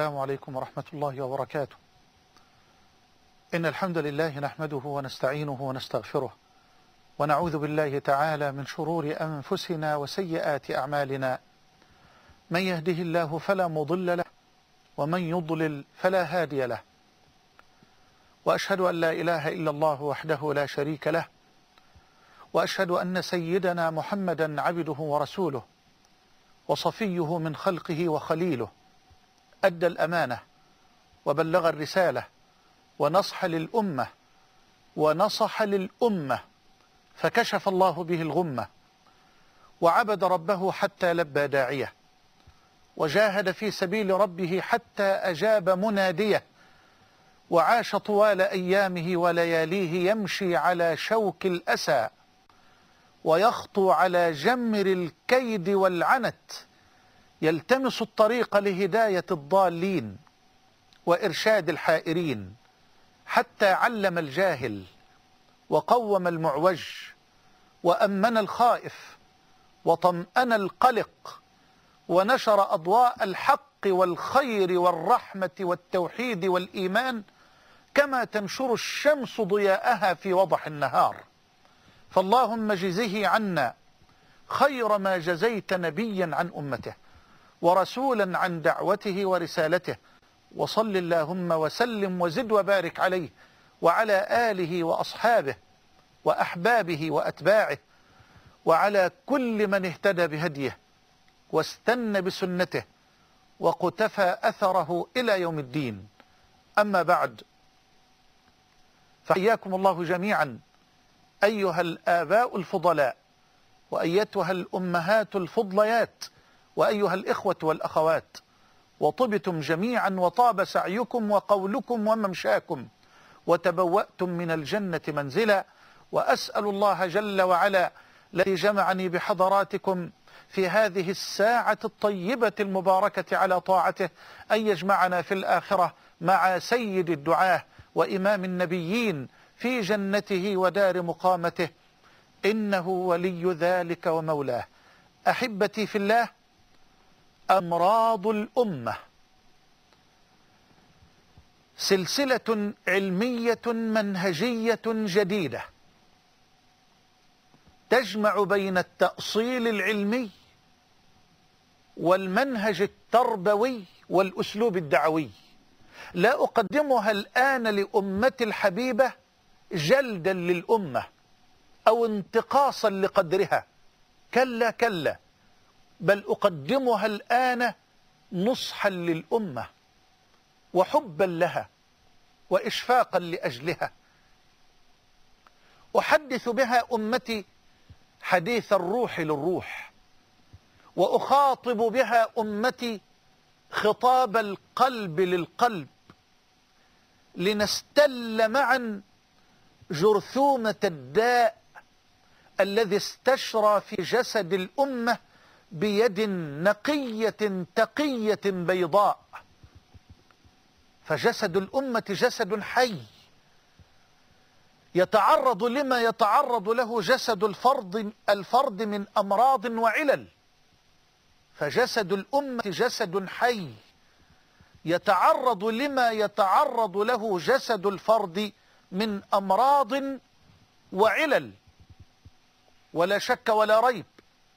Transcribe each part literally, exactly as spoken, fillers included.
السلام عليكم ورحمة الله وبركاته. إن الحمد لله نحمده ونستعينه ونستغفره، ونعوذ بالله تعالى من شرور أنفسنا وسيئات أعمالنا. من يهده الله فلا مضل له، ومن يضلل فلا هادي له. وأشهد أن لا إله إلا الله وحده لا شريك له، وأشهد أن سيدنا محمدا عبده ورسوله وصفيه من خلقه وخليله، أدى الأمانة وبلغ الرسالة ونصح للأمة ونصح للأمة، فكشف الله به الغمة، وعبد ربه حتى لبى داعيه، وجاهد في سبيل ربه حتى أجاب مناديه، وعاش طوال أيامه ولياليه يمشي على شوك الأسى، ويخطو على جمر الكيد والعنت، يلتمس الطريق لهداية الضالين وإرشاد الحائرين، حتى علم الجاهل وقوم المعوج وأمن الخائف وطمأن القلق، ونشر أضواء الحق والخير والرحمة والتوحيد والإيمان كما تنشر الشمس ضياءها في وضح النهار. فاللهم جزه عنا خير ما جزيت نبيا عن أمته ورسولا عن دعوته ورسالته، وصل اللهم وسلم وزد وبارك عليه وعلى آله وأصحابه وأحبابه وأتباعه، وعلى كل من اهتدى بهديه واستنى بسنته وقتفى أثره إلى يوم الدين. أما بعد، فحياكم الله جميعا أيها الآباء الفضلاء، وأيتها الأمهات الفضليات، وأيها الإخوة والأخوات، وطبتم جميعا وطاب سعيكم وقولكم وممشاكم، وتبوأتم من الجنة منزلا. وأسأل الله جل وعلا الذي جمعني بحضراتكم في هذه الساعة الطيبة المباركة على طاعته أن يجمعنا في الآخرة مع سيد الدعاة وإمام النبيين في جنته ودار مقامته، إنه ولي ذلك ومولاه. أحبتي في الله، أمراض الأمة سلسلة علمية منهجية جديدة تجمع بين التأصيل العلمي والمنهج التربوي والأسلوب الدعوي. لا أقدمها الآن لأمتي الحبيبة جلدا للأمة أو انتقاصا لقدرها، كلا كلا، بل أقدمها الآن نصحا للأمة وحبا لها وإشفاقا لأجلها. أحدث بها أمتي حديث الروح للروح، وأخاطب بها أمتي خطاب القلب للقلب، لنستل معا جرثومة الداء الذي استشرى في جسد الأمة بيد نقية تقية بيضاء. فجسد الأمة جسد حي يتعرض لما يتعرض له جسد الفرد الفرد من أمراض وعلل. فجسد الأمة جسد حي يتعرض لما يتعرض له جسد الفرد من أمراض وعلل. ولا شك ولا ريب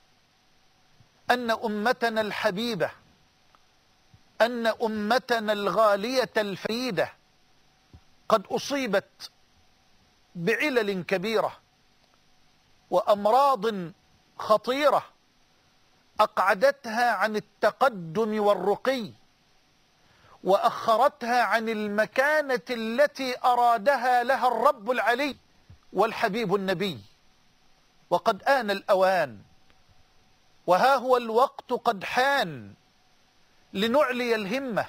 أن أمتنا الحبيبة، أن أمتنا الغالية الفريدة قد أصيبت بعلل كبيرة وأمراض خطيرة أقعدتها عن التقدم والرقي، وأخرتها عن المكانة التي أرادها لها الرب العلي والحبيب النبي. وقد آن الأوان، وها هو الوقت قد حان، لنعلي الهمة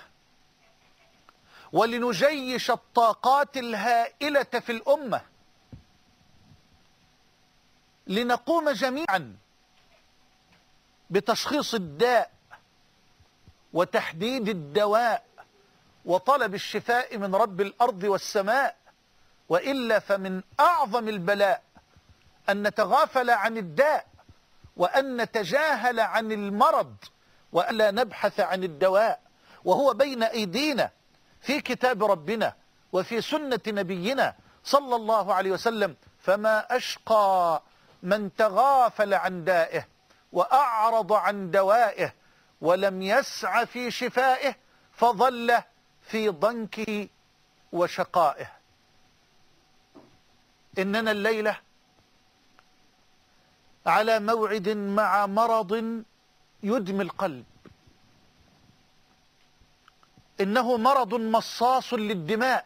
ولنجيش الطاقات الهائلة في الأمة، لنقوم جميعا بتشخيص الداء وتحديد الدواء وطلب الشفاء من رب الأرض والسماء. وإلا فمن أعظم البلاء أن نتغافل عن الداء، وأن نتجاهل عن المرض، وألا نبحث عن الدواء، وهو بين أيدينا في كتاب ربنا وفي سنة نبينا صلى الله عليه وسلم. فما أشقى من تغافل عن دائه وأعرض عن دوائه ولم يسع في شفائه فظل في ضنكه وشقائه. إننا الليلة على موعد مع مرض يدمي القلب. إنه مرض مصاص للدماء،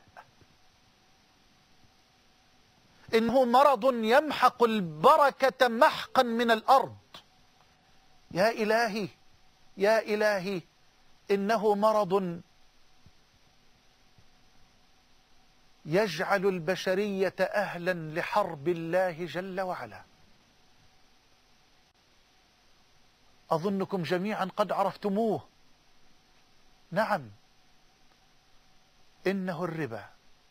إنه مرض يمحق البركة محقا من الأرض. يا إلهي يا إلهي، إنه مرض يجعل البشرية أهلا لحرب الله جل وعلا. أظنكم جميعا قد عرفتموه. نعم، إنه الربا.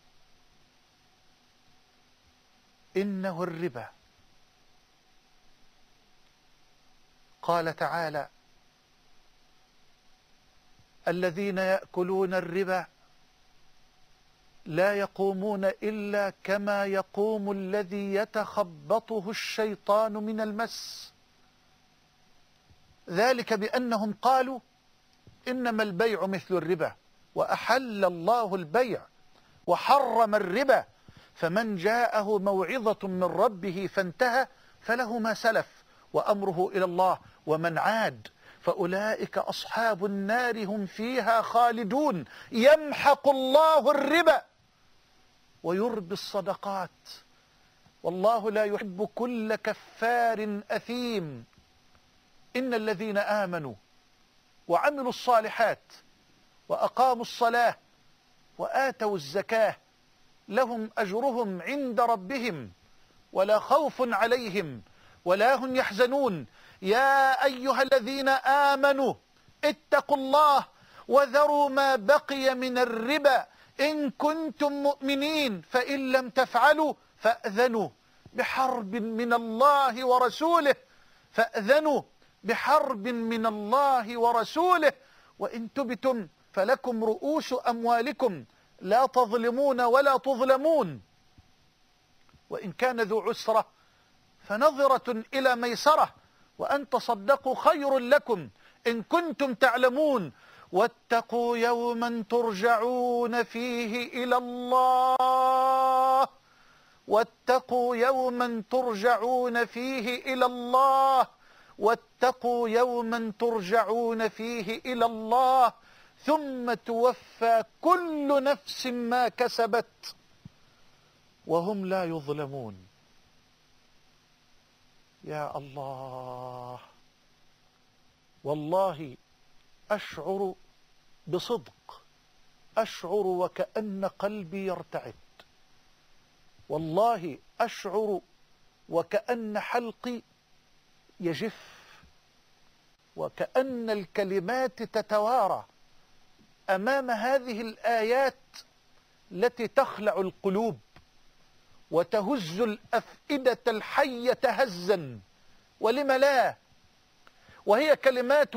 إنه الربا. قال تعالى: الذين يأكلون الربا لا يقومون إلا كما يقوم الذي يتخبطه الشيطان من المس، ذلك بأنهم قالوا إنما البيع مثل الربا وأحل الله البيع وحرم الربا، فمن جاءه موعظة من ربه فانتهى فله ما سلف وأمره إلى الله ومن عاد فأولئك أصحاب النار هم فيها خالدون. يمحق الله الربا ويربي الصدقات، والله لا يحب كل كفار أثيم. إن الذين آمنوا وعملوا الصالحات وأقاموا الصلاة وآتوا الزكاة لهم أجرهم عند ربهم ولا خوف عليهم ولا هم يحزنون. يا أيها الذين آمنوا اتقوا الله وذروا ما بقي من الربا إن كنتم مؤمنين، فإن لم تفعلوا فأذنوا بحرب من الله ورسوله فأذنوا بحرب من الله ورسوله وإن تبتم فلكم رؤوس أموالكم لا تظلمون ولا تظلمون، وإن كان ذو عسرة فنظرة إلى ميسرة وأن تصدقوا خير لكم إن كنتم تعلمون. واتقوا يوما ترجعون فيه إلى الله واتقوا يوما ترجعون فيه إلى الله واتقوا يوما ترجعون فيه إلى الله ثم توفى كل نفس ما كسبت وهم لا يظلمون. يا الله، والله أشعر بصدق، أشعر وكأن قلبي يرتعد، والله أشعر وكأن حلقي يجف، وكأن الكلمات تتوارى أمام هذه الآيات التي تخلع القلوب وتهز الأفئدة الحية هزا. ولم لا؟ وهي كلمات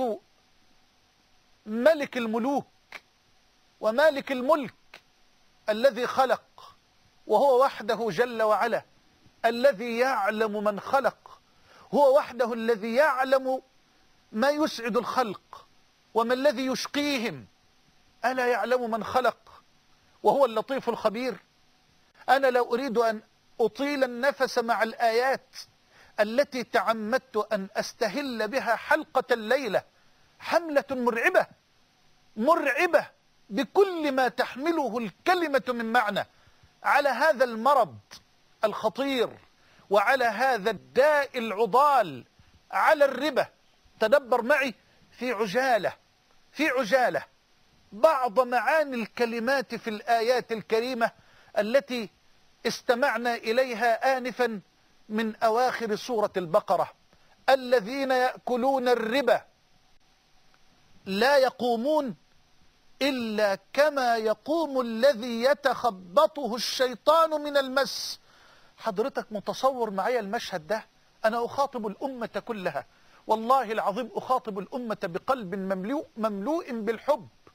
ملك الملوك ومالك الملك الذي خلق، وهو وحده جل وعلا الذي يعلم من خلق، هو وحده الذي يعلم ما يسعد الخلق وما الذي يشقيهم. ألا يعلم من خلق وهو اللطيف الخبير؟ أنا لا أريد أن أطيل النفس مع الآيات التي تعمدت أن أستهل بها حلقة الليلة. حملة مرعبة مرعبة بكل ما تحمله الكلمة من معنى على هذا المرض الخطير وعلى هذا الداء العضال، على الربا. تدبر معي في عجالة في عجالة بعض معاني الكلمات في الآيات الكريمة التي استمعنا إليها آنفا من أواخر سورة البقرة. الذين يأكلون الربا لا يقومون إلا كما يقوم الذي يتخبطه الشيطان من المس. حضرتك متصور معي المشهد ده؟ أنا أخاطب الأمة كلها، والله العظيم أخاطب الأمة بقلب مملوء مملوء بالحب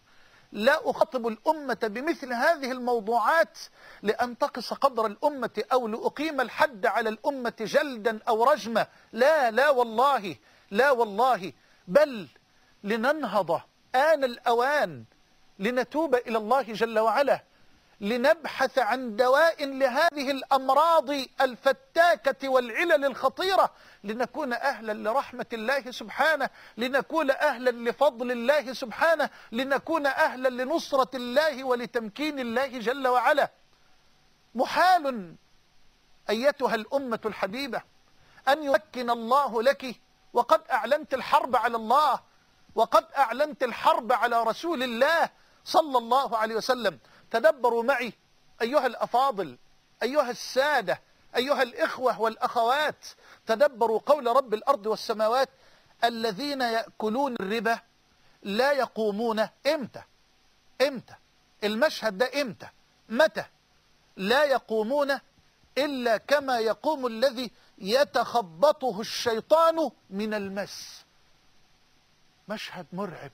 لا أخاطب الأمة بمثل هذه الموضوعات لأنتقص قدر الأمة أو لأقيم الحد على الأمة جلدا أو رجمة، لا لا والله، لا والله، بل لننهض آن الأوان، لنتوب إلى الله جل وعلا، لنبحث عن دواء لهذه الأمراض الفتاكة والعلل الخطيرة، لنكون أهلا لرحمة الله سبحانه، لنكون أهلا لفضل الله سبحانه، لنكون أهلا لنصرة الله ولتمكين الله جل وعلا. محال أيتها الأمة الحبيبة أن يمكن الله لك وقد أعلنت الحرب على الله، وقد أعلنت الحرب على رسول الله صلى الله عليه وسلم. تدبروا معي أيها الأفاضل، أيها السادة، أيها الإخوة والأخوات، تدبروا قول رب الأرض والسماوات: الذين يأكلون الربا لا يقومون. إمتى؟ إمتى؟ المشهد ده إمتى؟ متى؟ لا يقومون إلا كما يقوم الذي يتخبطه الشيطان من المس. مشهد مرعب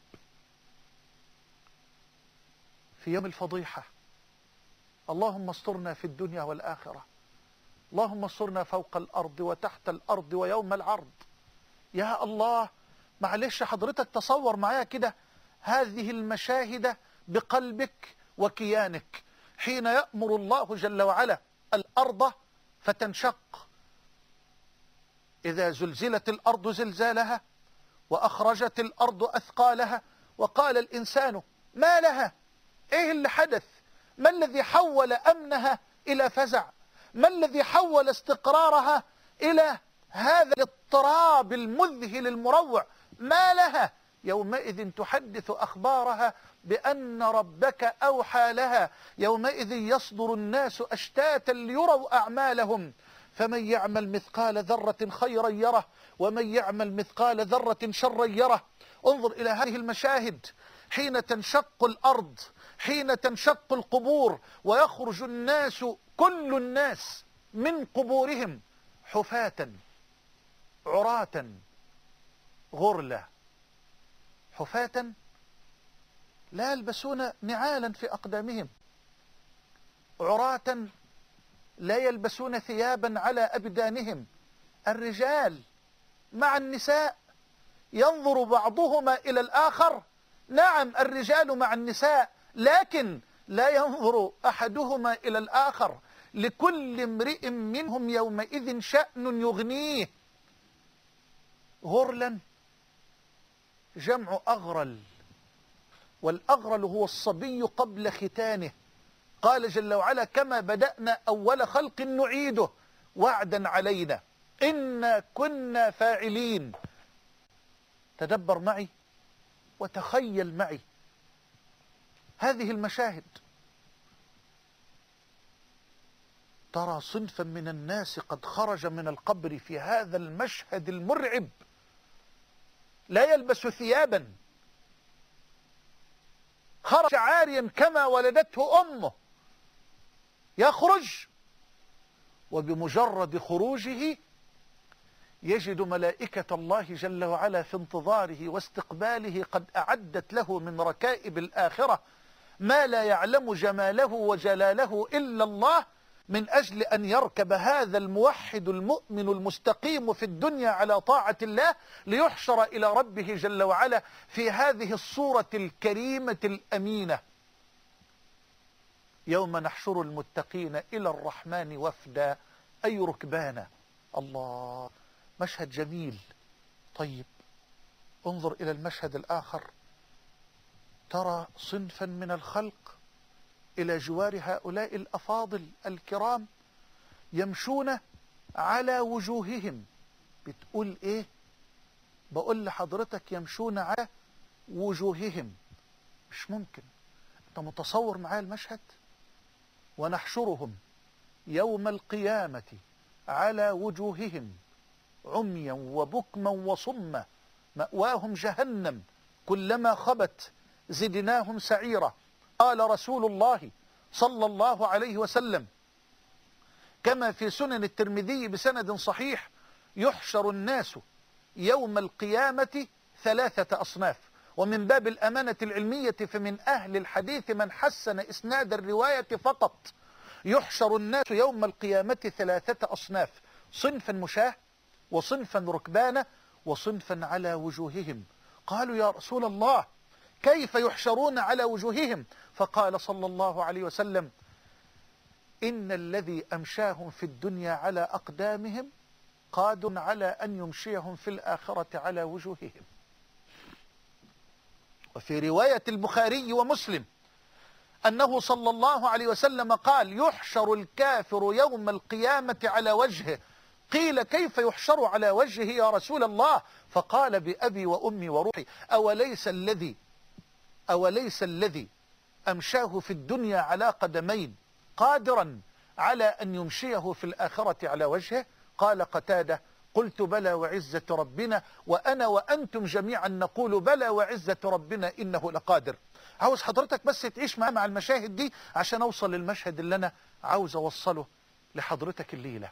في يوم الفضيحة. اللهم استرنا في الدنيا والآخرة، اللهم استرنا فوق الأرض وتحت الأرض ويوم العرض. يا الله، معلش حضرتك تصور معايا كده هذه المشاهد بقلبك وكيانك، حين يأمر الله جل وعلا الأرض فتنشق، إذا زلزلت الأرض زلزالها وأخرجت الأرض أثقالها وقال الإنسان ما لها. إيه اللي حدث؟ ما الذي حول أمنها إلى فزع؟ ما الذي حول استقرارها إلى هذا الاضطراب المذهل المروع؟ ما لها؟ يومئذ تحدث أخبارها بأن ربك أوحى لها، يومئذ يصدر الناس أشتاتا ليروا أعمالهم، فمن يعمل مثقال ذرة خيرا يره ومن يعمل مثقال ذرة شرا يره. انظر إلى هذه المشاهد حين تنشق الأرض، حين تنشق القبور ويخرج الناس كل الناس من قبورهم حفاة عراة غرلا، حفاة لا يلبسون نعالا في أقدامهم، عراة لا يلبسون ثيابا على أبدانهم. الرجال مع النساء، ينظر بعضهما إلى الآخر. نعم الرجال مع النساء، لكن لا ينظر أحدهما إلى الآخر، لكل امرئ منهم يومئذ شأن يغنيه. غرلا جمع أغرل، والأغرل هو الصبي قبل ختانه. قال جل وعلا: كما بدأنا أول خلق نعيده وعدا علينا إنا كنا فاعلين. تدبر معي وتخيل معي هذه المشاهد. ترى صنفا من الناس قد خرج من القبر في هذا المشهد المرعب، لا يلبس ثيابا، خرج عاريا كما ولدته أمه، يخرج وبمجرد خروجه يجد ملائكة الله جل وعلا في انتظاره واستقباله قد أعدت له من ركائب الآخرة ما لا يعلم جماله وجلاله إلا الله، من أجل أن يركب هذا الموحد المؤمن المستقيم في الدنيا على طاعة الله ليحشر إلى ربه جل وعلا في هذه الصورة الكريمة الأمينة. يوم نحشر المتقين إلى الرحمن وفدا أي ركبانا. الله، مشهد جميل. طيب انظر إلى المشهد الآخر. ترى صنفا من الخلق إلى جوار هؤلاء الأفاضل الكرام يمشون على وجوههم. بتقول إيه؟ بقول لحضرتك يمشون على وجوههم. مش ممكن. أنت متصور معايا المشهد؟ ونحشرهم يوم القيامة على وجوههم عميا وبكما وصما مأواهم جهنم كلما خبت زدناهم سعيرا. قال رسول الله صلى الله عليه وسلم كما في سنن الترمذي بسند صحيح: يحشر الناس يوم القيامة ثلاثة أصناف، ومن باب الأمانة العلمية فمن أهل الحديث من حسن إسناد الرواية فقط. يحشر الناس يوم القيامة ثلاثة أصناف: صنفا مشاة، وصنفا ركبانة، وصنفا على وجوههم. قالوا يا رسول الله كيف يحشرون على وجوههم؟ فقال صلى الله عليه وسلم: إن الذي أمشاهم في الدنيا على أقدامهم قادر على أن يمشيهم في الآخرة على وجوههم. وفي رواية البخاري ومسلم أنه صلى الله عليه وسلم قال: يحشر الكافر يوم القيامة على وجهه. قيل: كيف يحشر على وجهه يا رسول الله؟ فقال: بأبي وأمي وروحي، أوليس الذي أوليس الذي أمشاه في الدنيا على قدمين قادرا على أن يمشيه في الآخرة على وجهه؟ قال قتادة: قلت بلى وعزة ربنا، وأنا وأنتم جميعا نقول بلى وعزة ربنا إنه لقادر. عاوز حضرتك بس تعيش معي مع المشاهد دي عشان أوصل للمشهد اللي أنا عاوز أوصله لحضرتك الليلة.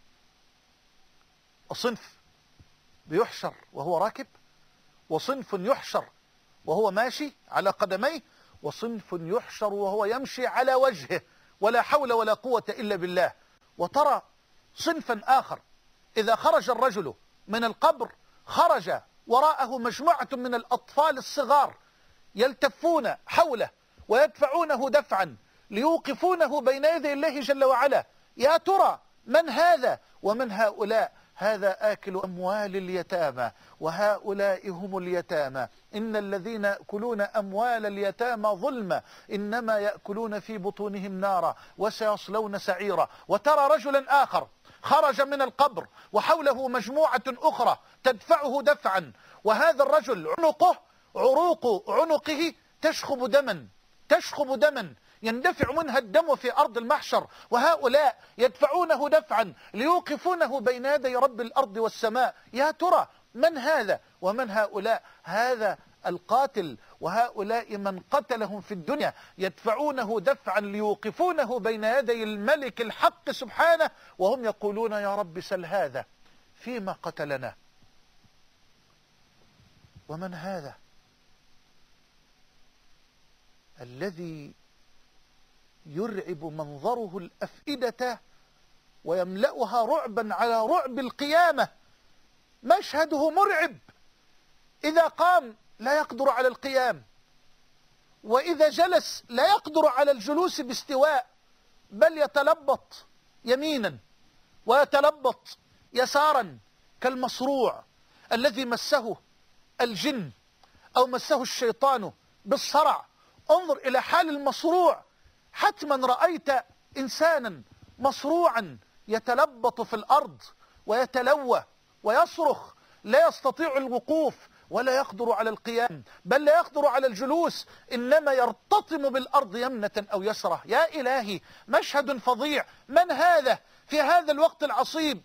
صنف بيحشر وهو راكب، وصنف يحشر وهو ماشي على قدميه، وصنف يحشر وهو يمشي على وجهه، ولا حول ولا قوة إلا بالله. وترى صنفا آخر إذا خرج الرجل من القبر خرج وراءه مجموعة من الأطفال الصغار يلتفون حوله ويدفعونه دفعا ليوقفونه بين يدي الله جل وعلا. يا ترى من هذا ومن هؤلاء؟ هذا آكل أموال اليتامى، وهؤلاء هم اليتامى. إن الذين يأكلون أموال اليتامى ظلما إنما يأكلون في بطونهم نارا وسيصلون سعيرا. وترى رجلا آخر خرج من القبر وحوله مجموعة أخرى تدفعه دفعا، وهذا الرجل عنقه عروق عنقه تشخب دما تشخب دما يندفع منها الدم في أرض المحشر، وهؤلاء يدفعونه دفعا ليوقفونه بين يدي رب الأرض والسماء. يا ترى من هذا ومن هؤلاء؟ هذا القاتل، وهؤلاء من قتلهم في الدنيا يدفعونه دفعا ليوقفونه بين يدي الملك الحق سبحانه، وهم يقولون يا رب سل هذا فيما قتلنا. ومن هذا الذي يرعب منظره الأفئدة ويملأها رعبا على رعب القيامة؟ مشهده مرعب. إذا قام لا يقدر على القيام، وإذا جلس لا يقدر على الجلوس باستواء، بل يتلبط يمينا ويتلبط يسارا كالمصروع الذي مسه الجن أو مسه الشيطان بالصرع. انظر إلى حال المصروع. حتما رأيت إنسانا مصروعا يتلبط في الأرض ويتلوى ويصرخ، لا يستطيع الوقوف ولا يقدر على القيام، بل لا يقدر على الجلوس، إنما يرتطم بالأرض يمنة أو يسرة. يا إلهي، مشهد فظيع. من هذا في هذا الوقت العصيب؟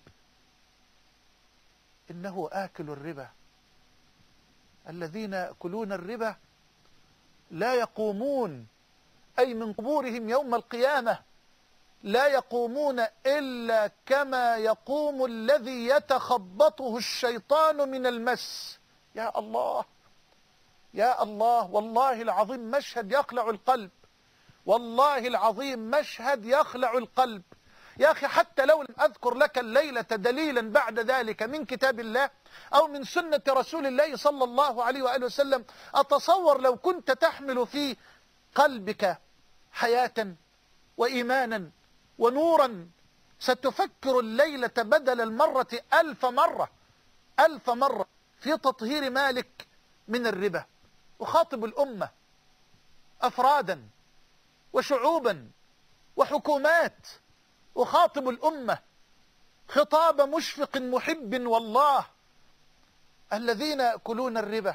إنه آكل الربا. الذين يأكلون الربا لا يقومون، أي من قبورهم يوم القيامة لا يقومون إلا كما يقوم الذي يتخبطه الشيطان من المس. يا الله يا الله، والله العظيم مشهد يخلع القلب، والله العظيم مشهد يخلع القلب. يا أخي، حتى لو لم أذكر لك الليلة دليلا بعد ذلك من كتاب الله أو من سنة رسول الله صلى الله عليه وآله وسلم، أتصور لو كنت تحمل في قلبك حياة وإيمانا ونورا ستفكر الليلة بدل المرة ألف مرة ألف مرة في تطهير مالك من الربا. أخاطب الأمة أفرادا وشعوبا وحكومات، أخاطب الأمة خطاب مشفق محب والله. الذين يأكلون الربا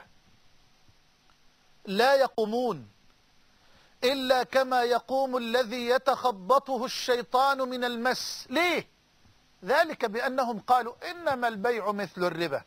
لا يقومون إلا كما يقوم الذي يتخبطه الشيطان من المس. ليه؟ ذلك بأنهم قالوا إنما البيع مثل الربا،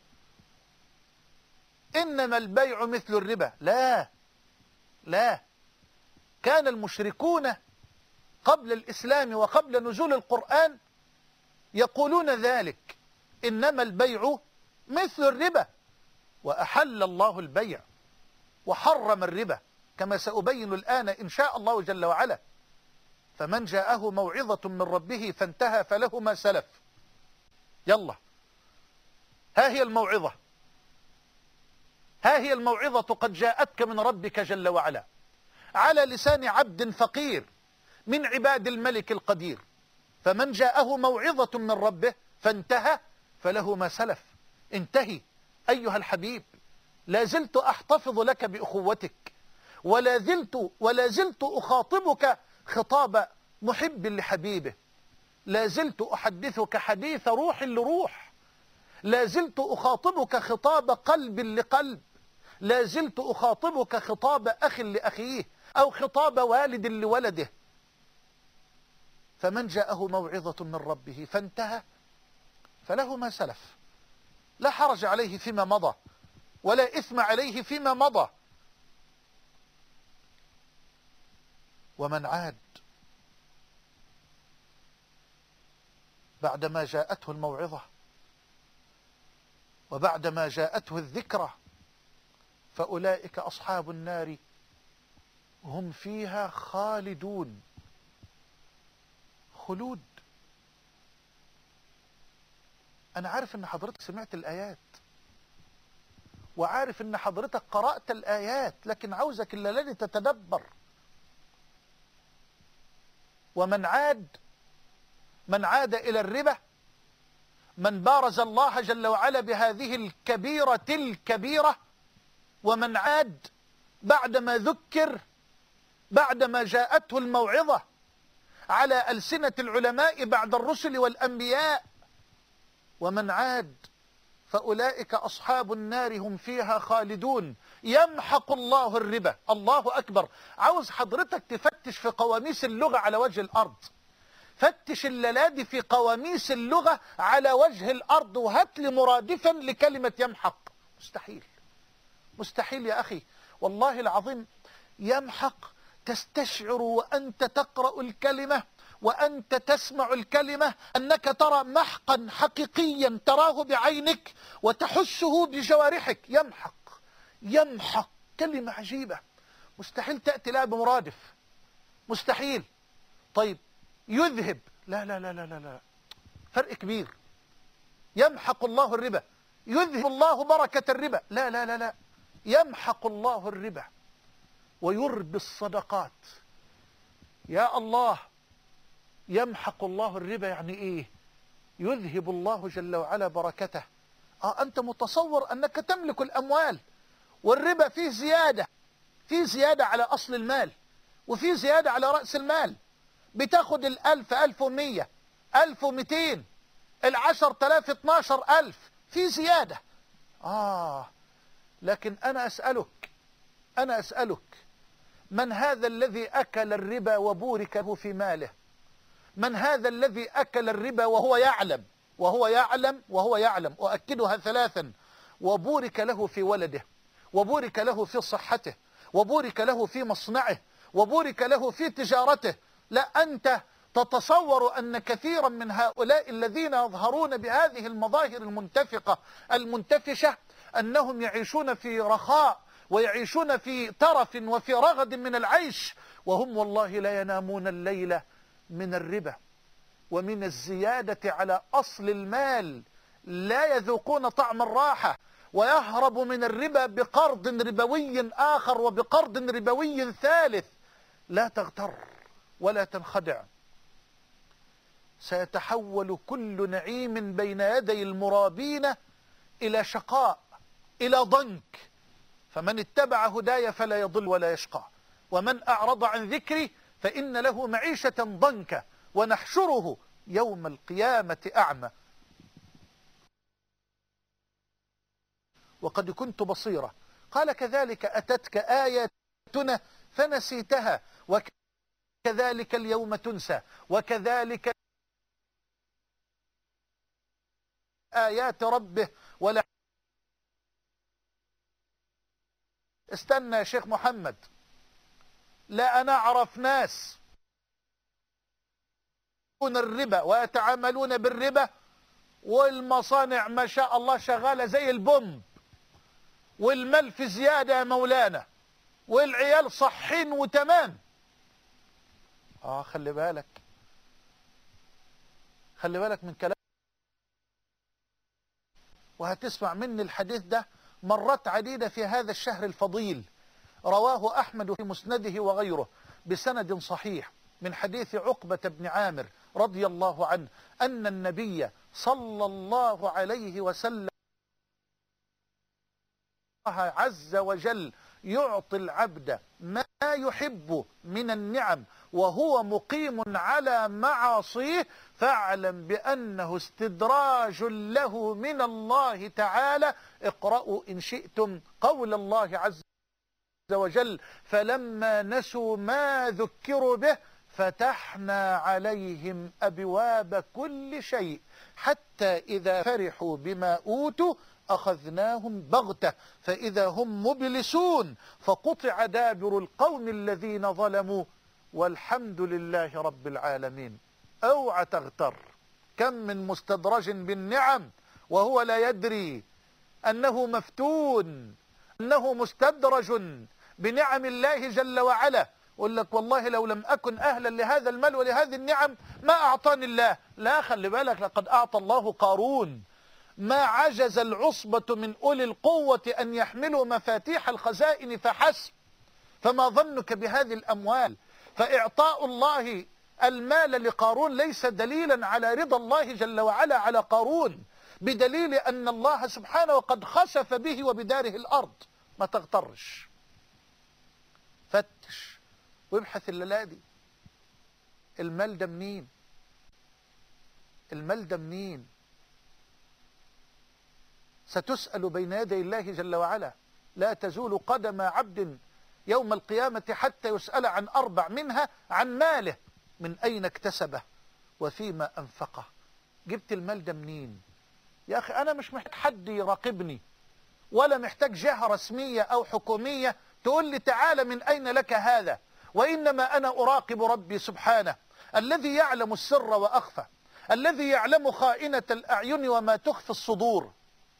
إنما البيع مثل الربا. لا لا، كان المشركون قبل الإسلام وقبل نزول القرآن يقولون ذلك، إنما البيع مثل الربا، وأحل الله البيع وحرم الربا كما سأبين الآن إن شاء الله جل وعلا. فمن جاءه موعظة من ربه فانتهى فله ما سلف. يلا، ها هي الموعظة، ها هي الموعظة قد جاءتك من ربك جل وعلا على لسان عبد فقير من عباد الملك القدير. فمن جاءه موعظة من ربه فانتهى فله ما سلف. انتهي أيها الحبيب، لا زلت أحتفظ لك بأخوتك، ولا زلت, ولا زلت أخاطبك خطاب محب لحبيبه، لا زلت أحدثك حديث روح لروح، لا زلت أخاطبك خطاب قلب لقلب، لا زلت أخاطبك خطاب أخ لأخيه أو خطاب والد لولده. فمن جاءه موعظة من ربه فانتهى فله ما سلف، لا حرج عليه فيما مضى ولا إثم عليه فيما مضى. ومن عاد بعدما جاءته الموعظة وبعدما جاءته الذكرى فأولئك أصحاب النار هم فيها خالدون. خلود. أنا عارف أن حضرتك سمعت الآيات وعارف أن حضرتك قرأت الآيات، لكن عاوزك الليلة تتدبر. ومن عاد، من عاد إلى الربا، من بارز الله جل وعلا بهذه الكبيرة الكبيرة، ومن عاد بعدما ذكر، بعدما جاءته الموعظة على ألسنة العلماء بعد الرسل والأنبياء، ومن عاد فأولئك أصحاب النار هم فيها خالدون. يمحق الله الربا. الله أكبر. عاوز حضرتك تفتش في قواميس اللغة على وجه الأرض، فتش الليلة في قواميس اللغة على وجه الأرض وهات لي مرادفا لكلمة يمحق. مستحيل، مستحيل يا أخي، والله العظيم. يمحق تستشعر وأنت تقرأ الكلمة وأنت تسمع الكلمة أنك ترى محقا حقيقيا تراه بعينك وتحسه بجوارحك. يمحق، يمحق، كلمة عجيبة، مستحيل تأتي لها بمرادف، مستحيل. طيب يذهب، لا لا لا لا لا لا، فرق كبير. يمحق الله الربا، يذهب الله بركة الربا، لا لا لا لا، يمحق الله الربا ويربي الصدقات. يا الله، يمحق الله الربا يعني ايه؟ يذهب الله جل وعلا بركته. اه انت متصور انك تملك الاموال، والربا فيه زيادة، فيه زيادة على اصل المال وفيه زيادة على رأس المال. بتاخد الالف، الف ومية، الف ومتين، العشر تلاف، اتناشر الف، في زيادة. اه لكن انا اسألك، انا اسألك من هذا الذي اكل الربا وبورك له في ماله؟ من هذا الذي اكل الربا وهو يعلم، وهو يعلم وهو يعلم اؤكدها ثلاثا، وبورك له في ولده، وبورك له في صحته، وبورك له في مصنعه، وبورك له في تجارته؟ لا، أنت تتصور أن كثيرا من هؤلاء الذين يظهرون بهذه المظاهر المنتفقة المنتفشة أنهم يعيشون في رخاء ويعيشون في ترف وفي رغد من العيش، وهم والله لا ينامون الليلة من الربا ومن الزيادة على أصل المال، لا يذوقون طعم الراحة، ويهرب من الربا بقرض ربوي آخر وبقرض ربوي ثالث. لا تغتر ولا تنخدع، سيتحول كل نعيم بين يدي المرابين إلى شقاء، إلى ضنك. فمن اتبع هداي فلا يضل ولا يشقى، ومن أعرض عن ذكري فإن له معيشة ضنكا ونحشره يوم القيامة أعمى. وقد كنت بصيرا. قال كذلك أتتك آياتنا فنسيتها وكذلك اليوم تنسى وكذلك آيات ربه. ولا استنى يا شيخ محمد، لا أنا أعرف ناس الربا ويتعاملون بالربا والمصانع ما شاء الله شغالة زي البوم والمال في زيادة يا مولانا. والعيال صحين وتمام. اه خلي بالك، خلي بالك من كلام. وهتسمع مني الحديث ده مرات عديدة في هذا الشهر الفضيل. رواه أحمد في مسنده وغيره بسند صحيح من حديث عقبة بن عامر رضي الله عنه أن النبي صلى الله عليه وسلم الله عز وجل يعطي العبد ما يحب من النعم وهو مقيم على معاصيه، فاعلم بأنه استدراج له من الله تعالى. اقرأوا إن شئتم قول الله عز وجل: فلما نسوا ما ذكروا به فتحنا عليهم أبواب كل شيء حتى إذا فرحوا بما أوتوا أخذناهم بغتة فإذا هم مبلسون فقطع دابر القوم الذين ظلموا والحمد لله رب العالمين. اوعى تغتر، كم من مستدرج بالنعم وهو لا يدري أنه مفتون، أنه مستدرج بنعم الله جل وعلا. يقول لك والله لو لم أكن أهلا لهذا المال ولهذه النعم ما أعطاني الله. لا، خلي بالك، لقد أعطى الله قارون ما عجز العصبة من أولي القوة أن يحملوا مفاتيح الخزائن فحسب، فما ظنك بهذه الأموال؟ فإعطاء الله المال لقارون ليس دليلا على رضا الله جل وعلا على قارون، بدليل أن الله سبحانه قد خسف به وبداره الأرض. ما تغترش، فتش وابحث الليلة دي المال ده منين، المال ده منين. ستسأل بين يدي الله جل وعلا، لا تزول قدم عبد يوم القيامة حتى يسأل عن أربع، منها عن ماله، من أين اكتسبه وفيما أنفقه. جبت المال ده منين؟ يا أخي أنا مش محتاج حد يراقبني ولا محتاج جهة رسمية أو حكومية تقول لي تعالى من أين لك هذا، وإنما أنا أراقب ربي سبحانه الذي يعلم السر وأخفى، الذي يعلم خائنة الأعين وما تخفي الصدور.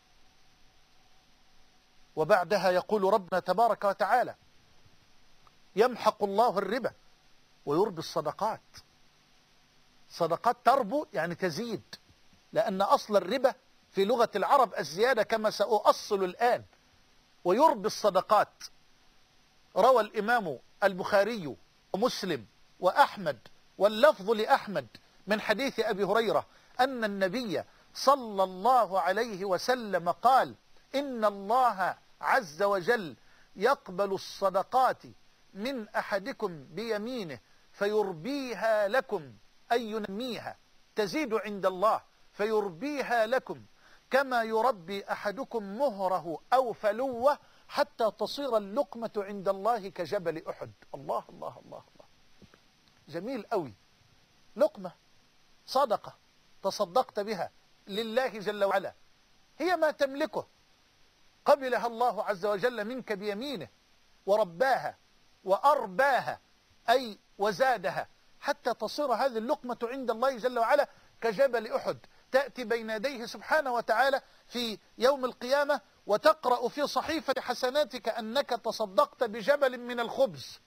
وبعدها يقول ربنا تبارك وتعالى: يمحق الله الربا ويربي الصدقات. صدقات تربو يعني تزيد، لأن أصل الربا في لغة العرب الزيادة كما سأؤصل الآن. ويربي الصدقات. روى الإمام البخاري ومسلم وأحمد واللفظ لأحمد من حديث أبي هريرة أن النبي صلى الله عليه وسلم قال: إن الله عز وجل يقبل الصدقات من أحدكم بيمينه فيربيها لكم، أي ينميها، تزيد عند الله فيربيها لكم كما يربي أحدكم مهره أو فلوه حتى تصير اللقمة عند الله كجبل أحد. الله الله الله الله، جميل قوي. لقمة صدقة تصدقت بها لله جل وعلا، هي ما تملكه، قبلها الله عز وجل منك بيمينه ورباها وأرباها، أي وزادها، حتى تصير هذه اللقمة عند الله جل وعلا كجبل أحد. تأتي بين يديه سبحانه وتعالى في يوم القيامة وتقرأ في صحيفة حسناتك أنك تصدقت بجبل من الخبز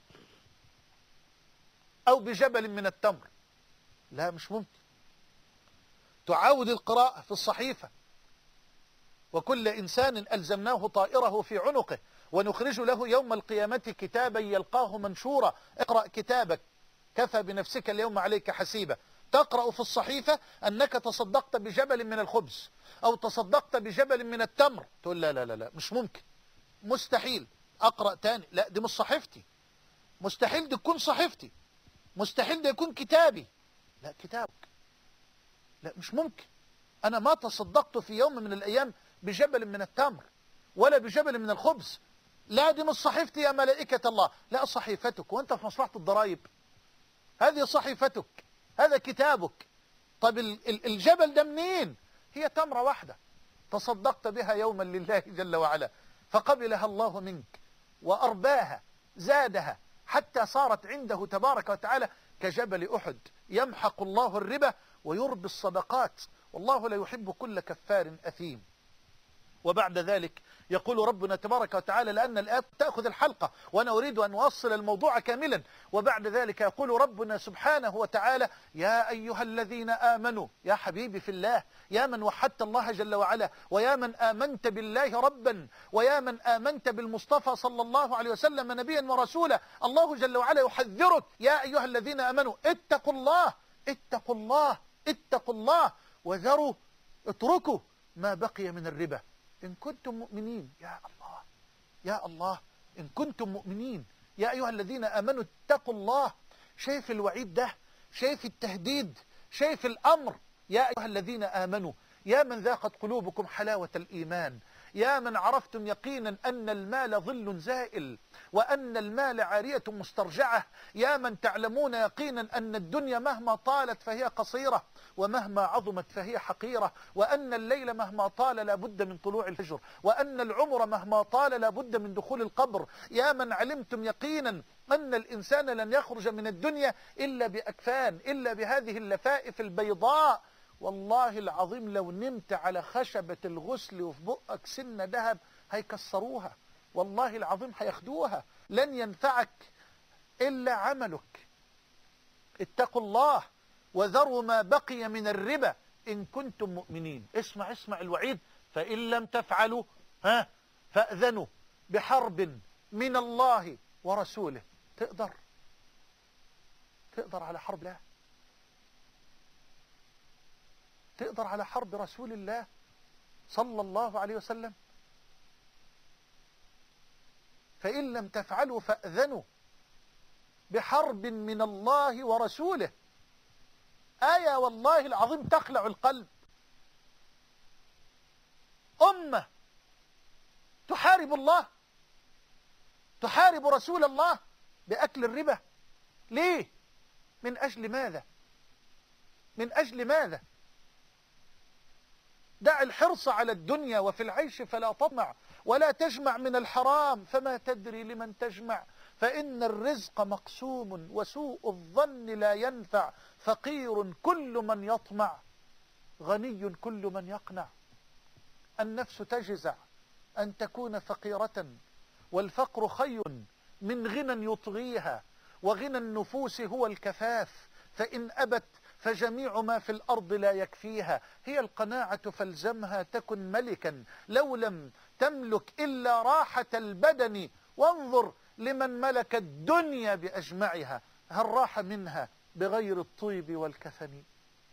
أو بجبل من التمر. لا، مش ممكن. تعاود القراءة في الصحيفة: وكل إنسان ألزمناه طائره في عنقه ونخرج له يوم القيامة كتابا يلقاه منشورا اقرأ كتابك كفى بنفسك اليوم عليك حسيبا. تقرأ في الصحيفة أنك تصدقت بجبل من الخبز أو تصدقت بجبل من التمر. تقول لا لا لا لا، مش ممكن، مستحيل. أقرأ تاني: لا، دي مش صحيفتي، مستحيل دي تكون صحيفتي، مستحيل دي يكون كتابي. لا، كتابك. لا، مش ممكن. أنا ما تصدقت في يوم من الأيام بجبل من التمر ولا بجبل من الخبز. لا، دي مش صحيفتي يا ملائكة الله. لا، صحيفتك، وأنت في مصلحة الضرائب. هذه صحيفتك، هذا كتابك. طب الجبل ده منين؟ هي تمرة واحدة تصدقت بها يوما لله جل وعلا فقبلها الله منك وأرباها، زادها، حتى صارت عنده تبارك وتعالى كجبل أحد. يمحق الله الربا ويربي الصدقات، والله لا يحب كل كفار أثيم. وبعد ذلك يقول ربنا تبارك وتعالى، لأن الآيات تأخذ الحلقة وأنا أريد أن أوصل الموضوع كاملا. وبعد ذلك يقول ربنا سبحانه وتعالى: يا أيها الذين آمنوا، يا حبيبي في الله، يا من وحدت الله جل وعلا، ويا من آمنت بالله ربا، ويا من آمنت بالمصطفى صلى الله عليه وسلم نبيا ورسولا، الله جل وعلا يحذرك: يا أيها الذين آمنوا اتقوا الله، اتقوا الله، اتقوا الله، وذروا، اتركوا ما بقي من الربا إن كنتم مؤمنين. يا الله، يا الله، إن كنتم مؤمنين، يا أيها الذين آمنوا اتقوا الله. شايف الوعيد ده؟ شايف التهديد؟ شايف الأمر؟ يا أيها الذين آمنوا، يا من ذاقت قلوبكم حلاوة الإيمان، يا من عرفتم يقينا أن المال ظل زائل وأن المال عارية مسترجعة، يا من تعلمون يقينا أن الدنيا مهما طالت فهي قصيرة ومهما عظمت فهي حقيرة، وأن الليل مهما طال لا بد من طلوع الفجر، وأن العمر مهما طال لا بد من دخول القبر، يا من علمتم يقينا أن الإنسان لن يخرج من الدنيا إلا بأكفان، إلا بهذه اللفائف البيضاء. والله العظيم لو نمت على خشبة الغسل وفي بقك سنة ذهب هيكسروها، والله العظيم هياخدوها، لن ينفعك إلا عملك. اتقوا الله وذروا ما بقي من الربا إن كنتم مؤمنين. اسمع اسمع الوعيد: فإن لم تفعلوا ها فأذنوا بحرب من الله ورسوله. تقدر تقدر على حرب الله؟ تقدر على حرب رسول الله صلى الله عليه وسلم؟ فإن لم تفعلوا فأذنوا بحرب من الله ورسوله. آية والله العظيم تخلع القلب. أمة تحارب الله، تحارب رسول الله بأكل الربا. ليه؟ من أجل ماذا؟ من أجل ماذا؟ دع الحرص على الدنيا وفي العيش فلا تطمع، ولا تجمع من الحرام فما تدري لمن تجمع، فإن الرزق مقسوم وسوء الظن لا ينفع، فقير كل من يطمع، غني كل من يقنع. النفس تجزع أن تكون فقيرة، والفقر خير من غنى يطغيها، وغنى النفوس هو الكفاف، فإن أبت فجميع ما في الأرض لا يكفيها. هي القناعة فالزمها تكن ملكا، لو لم تملك إلا راحة البدن، وانظر لمن ملك الدنيا بأجمعها، هل راح منها بغير الطيب والكفن؟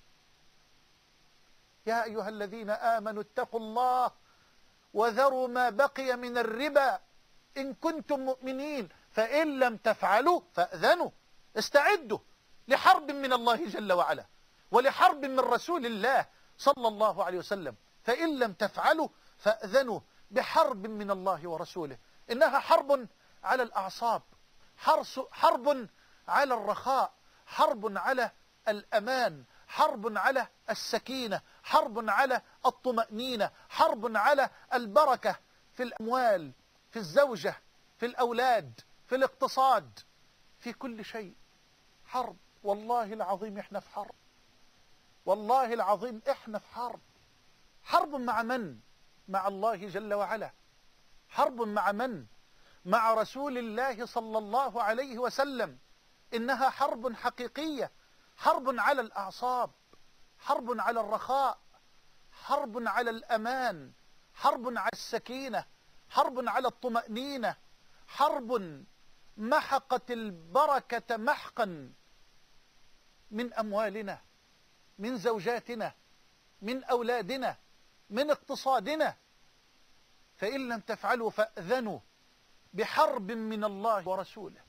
يا أيها الذين آمنوا اتقوا الله وذروا ما بقي من الربا إن كنتم مؤمنين، فإن لم تفعلوا فأذنوا، استعدوا لحرب من الله جل وعلا ولحرب من رسول الله صلى الله عليه وسلم. فإن لم تفعلوا فأذنوا بحرب من الله ورسوله. إنها حرب على الأعصاب، حرب على الرخاء، حرب على الأمان، حرب على السكينة، حرب على الطمأنينة، حرب على البركة في الأموال، في الزوجة، في الأولاد، في الاقتصاد، في كل شيء. حرب. والله العظيم احنا في حرب، والله العظيم احنا في حرب. حرب مع من؟ مع الله جل وعلا. حرب مع من؟ مع رسول الله صلى الله عليه وسلم. إنها حرب حقيقية، حرب على الأعصاب، حرب على الرخاء، حرب على الأمان، حرب على السكينة، حرب على الطمأنينة، حرب محقت البركة محقا من أموالنا، من زوجاتنا، من أولادنا، من اقتصادنا. فإن لم تفعلوا فأذنوا بحرب من الله ورسوله.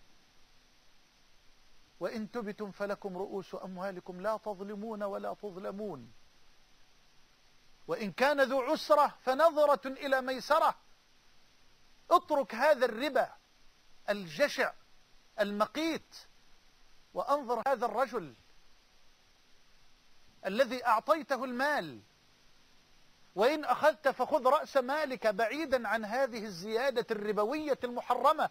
وإن تبتم فلكم رؤوس أموالكم لا تظلمون ولا تظلمون، وإن كان ذو عسرة فنظرة إلى ميسرة. اترك هذا الربا الجشع المقيت، وأنظر هذا الرجل الذي أعطيته المال، وإن أخذت فخذ رأس مالك بعيدا عن هذه الزيادة الربوية المحرمة.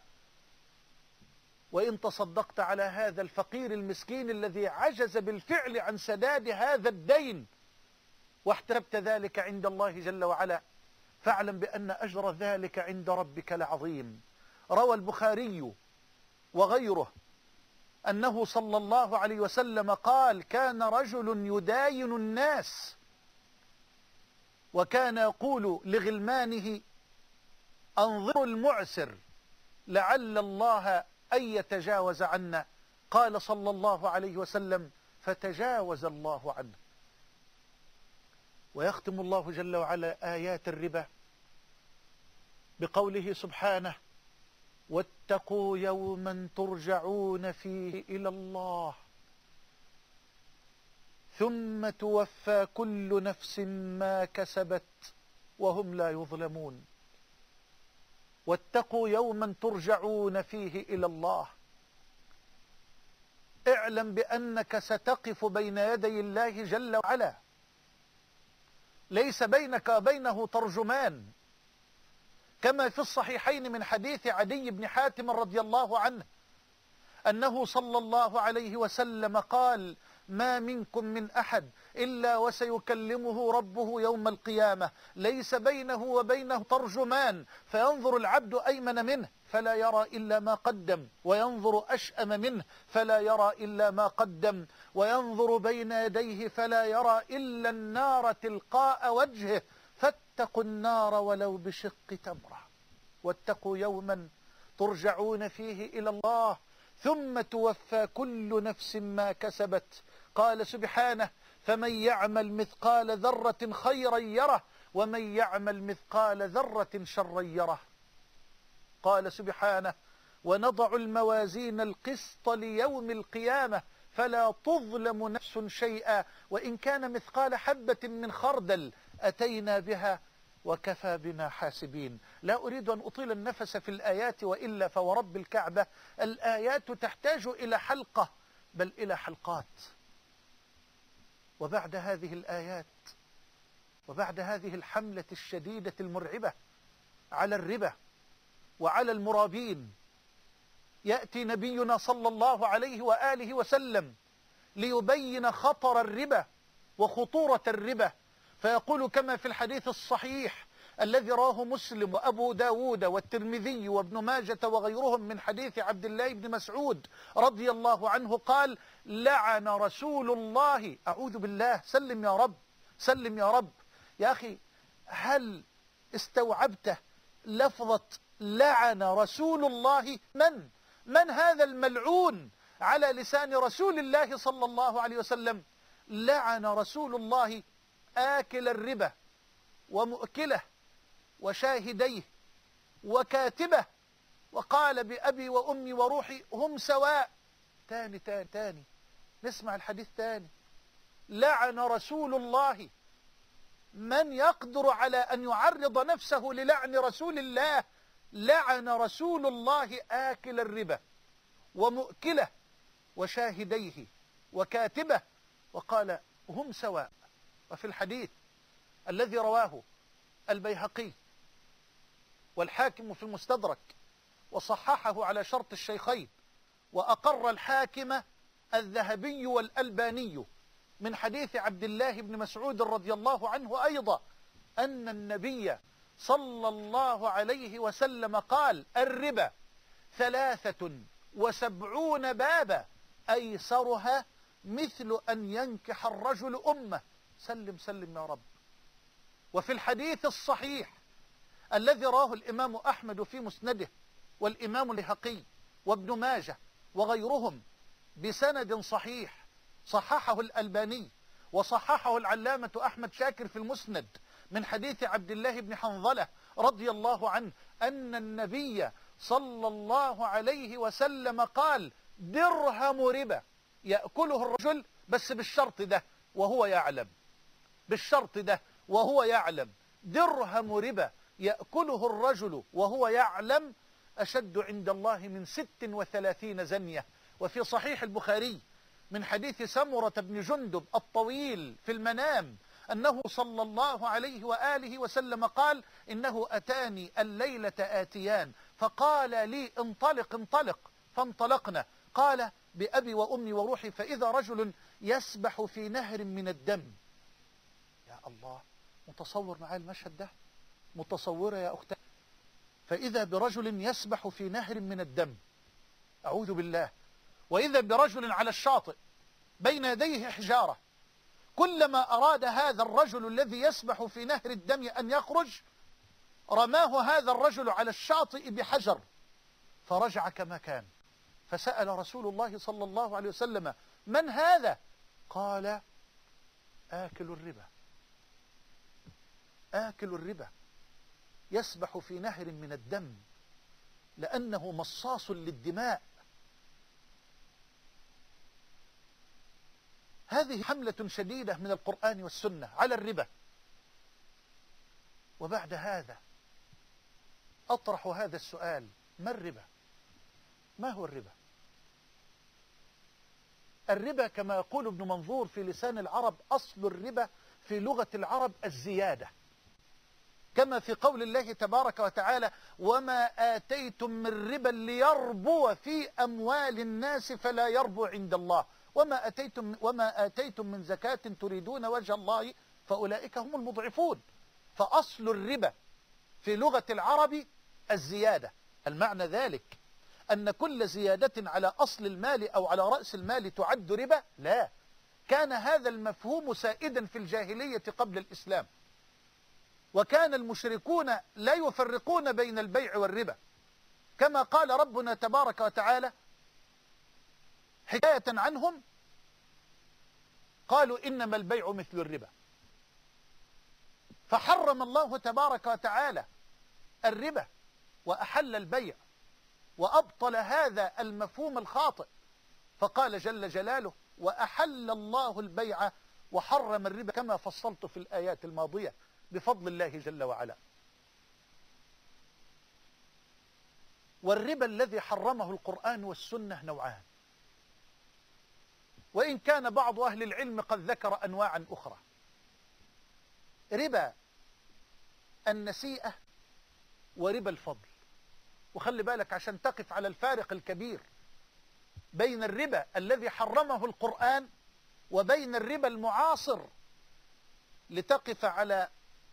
وإن تصدقت على هذا الفقير المسكين الذي عجز بالفعل عن سداد هذا الدين، واحتسبت ذلك عند الله جل وعلا، فاعلم بأن أجر ذلك عند ربك لعظيم. روى البخاري وغيره أنه صلى الله عليه وسلم قال: كان رجل يداين الناس وكان يقول لغلمانه: أنظروا المعسر لعل الله أن يتجاوز عنا. قال صلى الله عليه وسلم: فتجاوز الله عنه. ويختم الله جل وعلا آيات الربا بقوله سبحانه: واتقوا يوما ترجعون فيه إلى الله ثم توفى كل نفس ما كسبت وهم لا يظلمون. واتقوا يوما ترجعون فيه إلى الله. اعلم بأنك ستقف بين يدي الله جل وعلا، ليس بينك وبينه ترجمان، كما في الصحيحين من حديث عدي بن حاتم رضي الله عنه أنه صلى الله عليه وسلم قال: ما منكم من أحد إلا وسيكلمه ربه يوم القيامة، ليس بينه وبينه ترجمان، فينظر العبد أيمن منه فلا يرى إلا ما قدم، وينظر أشأم منه فلا يرى إلا ما قدم، وينظر بين يديه فلا يرى إلا النار تلقاء وجهه، فاتقوا النار ولو بشق تمرة. واتقوا يوما ترجعون فيه إلى الله ثم توفى كل نفس ما كسبت. قال سبحانه: فمن يعمل مثقال ذرة خيرا يره ومن يعمل مثقال ذرة شرا يره. قال سبحانه: ونضع الموازين القسط ليوم القيامة فلا تظلم نفس شيئا وإن كان مثقال حبة من خردل أتينا بها وكفى بنا حاسبين. لا أريد أن أطيل النفس في الآيات، وإلا فورب الكعبة الآيات تحتاج إلى حلقة بل إلى حلقات. وبعد هذه الآيات وبعد هذه الحملة الشديدة المرعبة على الربا وعلى المرابين، يأتي نبينا صلى الله عليه وآله وسلم ليبين خطر الربا وخطورة الربا، فيقول كما في الحديث الصحيح الذي رواه مسلم وأبو داود والترمذي وابن ماجة وغيرهم من حديث عبد الله بن مسعود رضي الله عنه قال: لعن رسول الله، أعوذ بالله، سلم يا رب سلم يا رب. يا أخي، هل استوعبت لفظة لعن رسول الله؟ من من هذا الملعون على لسان رسول الله صلى الله عليه وسلم؟ لعن رسول الله آكل الربا ومؤكله وشاهديه وكاتبه، وقال: بأبي وأمي وروحي هم سواء. تاني تاني تاني نسمع الحديث تاني: لعن رسول الله. من يقدر على أن يعرض نفسه للعن رسول الله؟ لعن رسول الله آكل الربا ومؤكله وشاهديه وكاتبه، وقال: هم سواء. وفي الحديث الذي رواه البيهقي والحاكم في المستدرك وصححه على شرط الشيخين، وأقر الحاكم الذهبي والألباني من حديث عبد الله بن مسعود رضي الله عنه أيضا أن النبي صلى الله عليه وسلم قال: الربا ثلاثة وسبعون بابا أيسرها مثل أن ينكح الرجل أمه. سلم سلم يا رب. وفي الحديث الصحيح الذي راه الإمام أحمد في مسنده والإمام البيهقي وابن ماجه وغيرهم بسند صحيح صححه الألباني وصححه العلامة أحمد شاكر في المسند من حديث عبد الله بن حنظلة رضي الله عنه أن النبي صلى الله عليه وسلم قال: درهم ربا يأكله الرجل، بس بالشرط ده وهو يعلم، بالشرط ده وهو يعلم، درهم ربا يأكله الرجل وهو يعلم أشد عند الله من ست وثلاثين زنية. وفي صحيح البخاري من حديث سمرة بن جندب الطويل في المنام أنه صلى الله عليه وآله وسلم قال: إنه أتاني الليلة آتيان فقال لي: انطلق انطلق، فانطلقنا. قال: بأبي وأمي وروحي فإذا رجل يسبح في نهر من الدم. يا الله، متصور معي المشهد ده؟ متصورة يا أختي؟ فإذا برجل يسبح في نهر من الدم، أعوذ بالله، وإذا برجل على الشاطئ بين يديه حجارة، كلما أراد هذا الرجل الذي يسبح في نهر الدم أن يخرج رماه هذا الرجل على الشاطئ بحجر فرجع كما كان. فسأل رسول الله صلى الله عليه وسلم: من هذا؟ قال: آكل الربا، آكل الربا يسبح في نهر من الدم لأنه مصاص للدماء. هذه حملة شديدة من القرآن والسنة على الربا. وبعد هذا أطرح هذا السؤال: ما الربا؟ ما هو الربا؟ الربا كما يقول ابن منظور في لسان العرب: أصل الربا في لغة العرب الزيادة، كما في قول الله تبارك وتعالى: وما آتيتم من ربا ليربو في أموال الناس فلا يربو عند الله وما آتيتم, وما آتيتم من زكاة تريدون وجه الله فأولئك هم المضعفون. فأصل الربا في لغة العرب الزيادة. المعنى ذلك أن كل زيادة على أصل المال أو على رأس المال تعد ربا؟ لا، كان هذا المفهوم سائدا في الجاهلية قبل الإسلام، وكان المشركون لا يفرقون بين البيع والربا، كما قال ربنا تبارك وتعالى حكاية عنهم: قالوا إنما البيع مثل الربا. فحرم الله تبارك وتعالى الربا وأحل البيع وأبطل هذا المفهوم الخاطئ، فقال جل جلاله: وأحل الله البيع وحرم الربا كما فصلت في الآيات الماضية بفضل الله جل وعلا. والربا الذي حرمه القرآن والسنة نوعان، وإن كان بعض أهل العلم قد ذكر أنواعا أخرى: ربا النسيئة وربا الفضل. وخلي بالك عشان تقف على الفارق الكبير بين الربا الذي حرمه القرآن وبين الربا المعاصر، لتقف على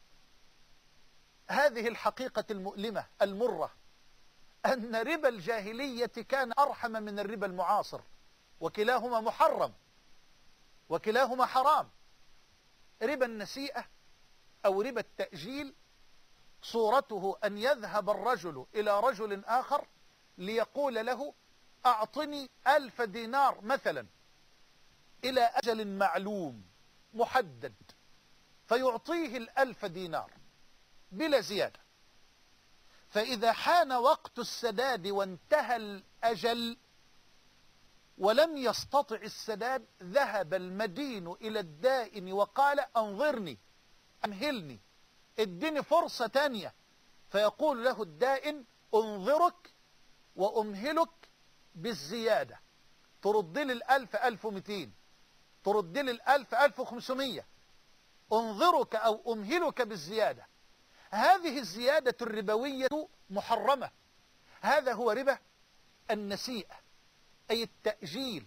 هذه الحقيقة المؤلمة المرة، أن ربا الجاهلية كان أرحم من الربا المعاصر، وكلاهما محرم وكلاهما حرام. ربا النسيئة أو ربا التأجيل صورته أن يذهب الرجل إلى رجل آخر ليقول له: أعطني ألف دينار مثلا إلى أجل معلوم محدد، فيعطيه الألف دينار بلا زيادة. فإذا حان وقت السداد وانتهى الأجل ولم يستطع السداد، ذهب المدين إلى الدائن وقال: أنظرني، أمهلني، ادني فرصة تانية. فيقول له الدائن: أنظرك وأمهلك بالزيادة، ترد لي الألف ألف ومئتين، ترد لي الألف ألف وخمسمية، أنظرك أو أمهلك بالزيادة. هذه الزيادة الربوية محرمة. هذا هو ربا النسيئة أي التأجيل.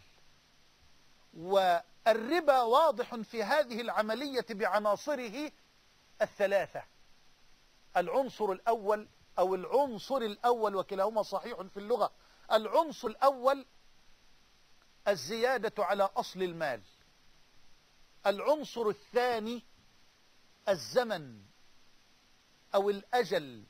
والربا واضح في هذه العملية بعناصره الثلاثة: العنصر الأول أو العنصر الأول وكلاهما صحيح في اللغة، العنصر الأول الزيادة على أصل المال. العنصر الثاني الزمن أو الأجل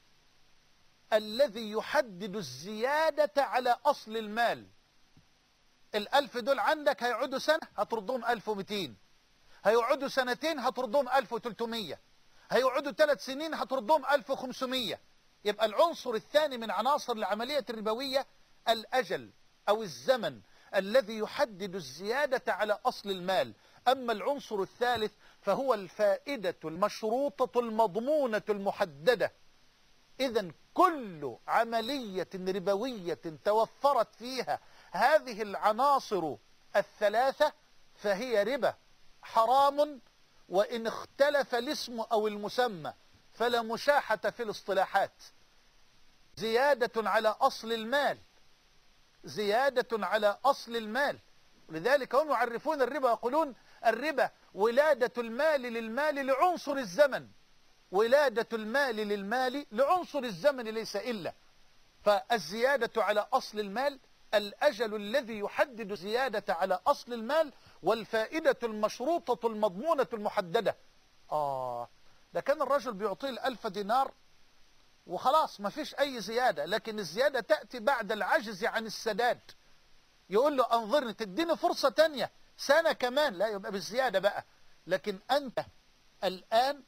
الذي يحدد الزيادة على أصل المال. الألف دول عندك هيقعدوا سنة هتردهم ألف ومئتين، هيقعدوا سنتين هتردهم ألف وثلاثمية، هيقعدوا ثلاث سنين هتردهم ألف وخمسمية. يبقى العنصر الثاني من عناصر العملية الربوية الأجل أو الزمن الذي يحدد الزيادة على أصل المال. أما العنصر الثالث فهو الفائدة المشروطة المضمونة المحددة. إذن كل عملية ربوية توفرت فيها هذه العناصر الثلاثة فهي ربا حرام، وإن اختلف الاسم أو المسمى فلا مشاحة في الاصطلاحات. زيادة على أصل المال، زيادة على أصل المال. ولذلك هم يعرفون الربا يقولون: الربا ولادة المال للمال لعنصر الزمن. ولادة المال للمال لعنصر الزمن ليس إلا، فالزيادة على أصل المال الأجل الذي يحدد زيادة على أصل المال، والفائدة المشروطة المضمونة المحددة. آه ده كان الرجل بيعطيه الألف دينار وخلاص ما فيش أي زيادة، لكن الزيادة تأتي بعد العجز عن السداد. يقول له أنظرني، تديني فرصة تانية سنة كمان، لا يبقى بالزيادة بقى. لكن أنت الآن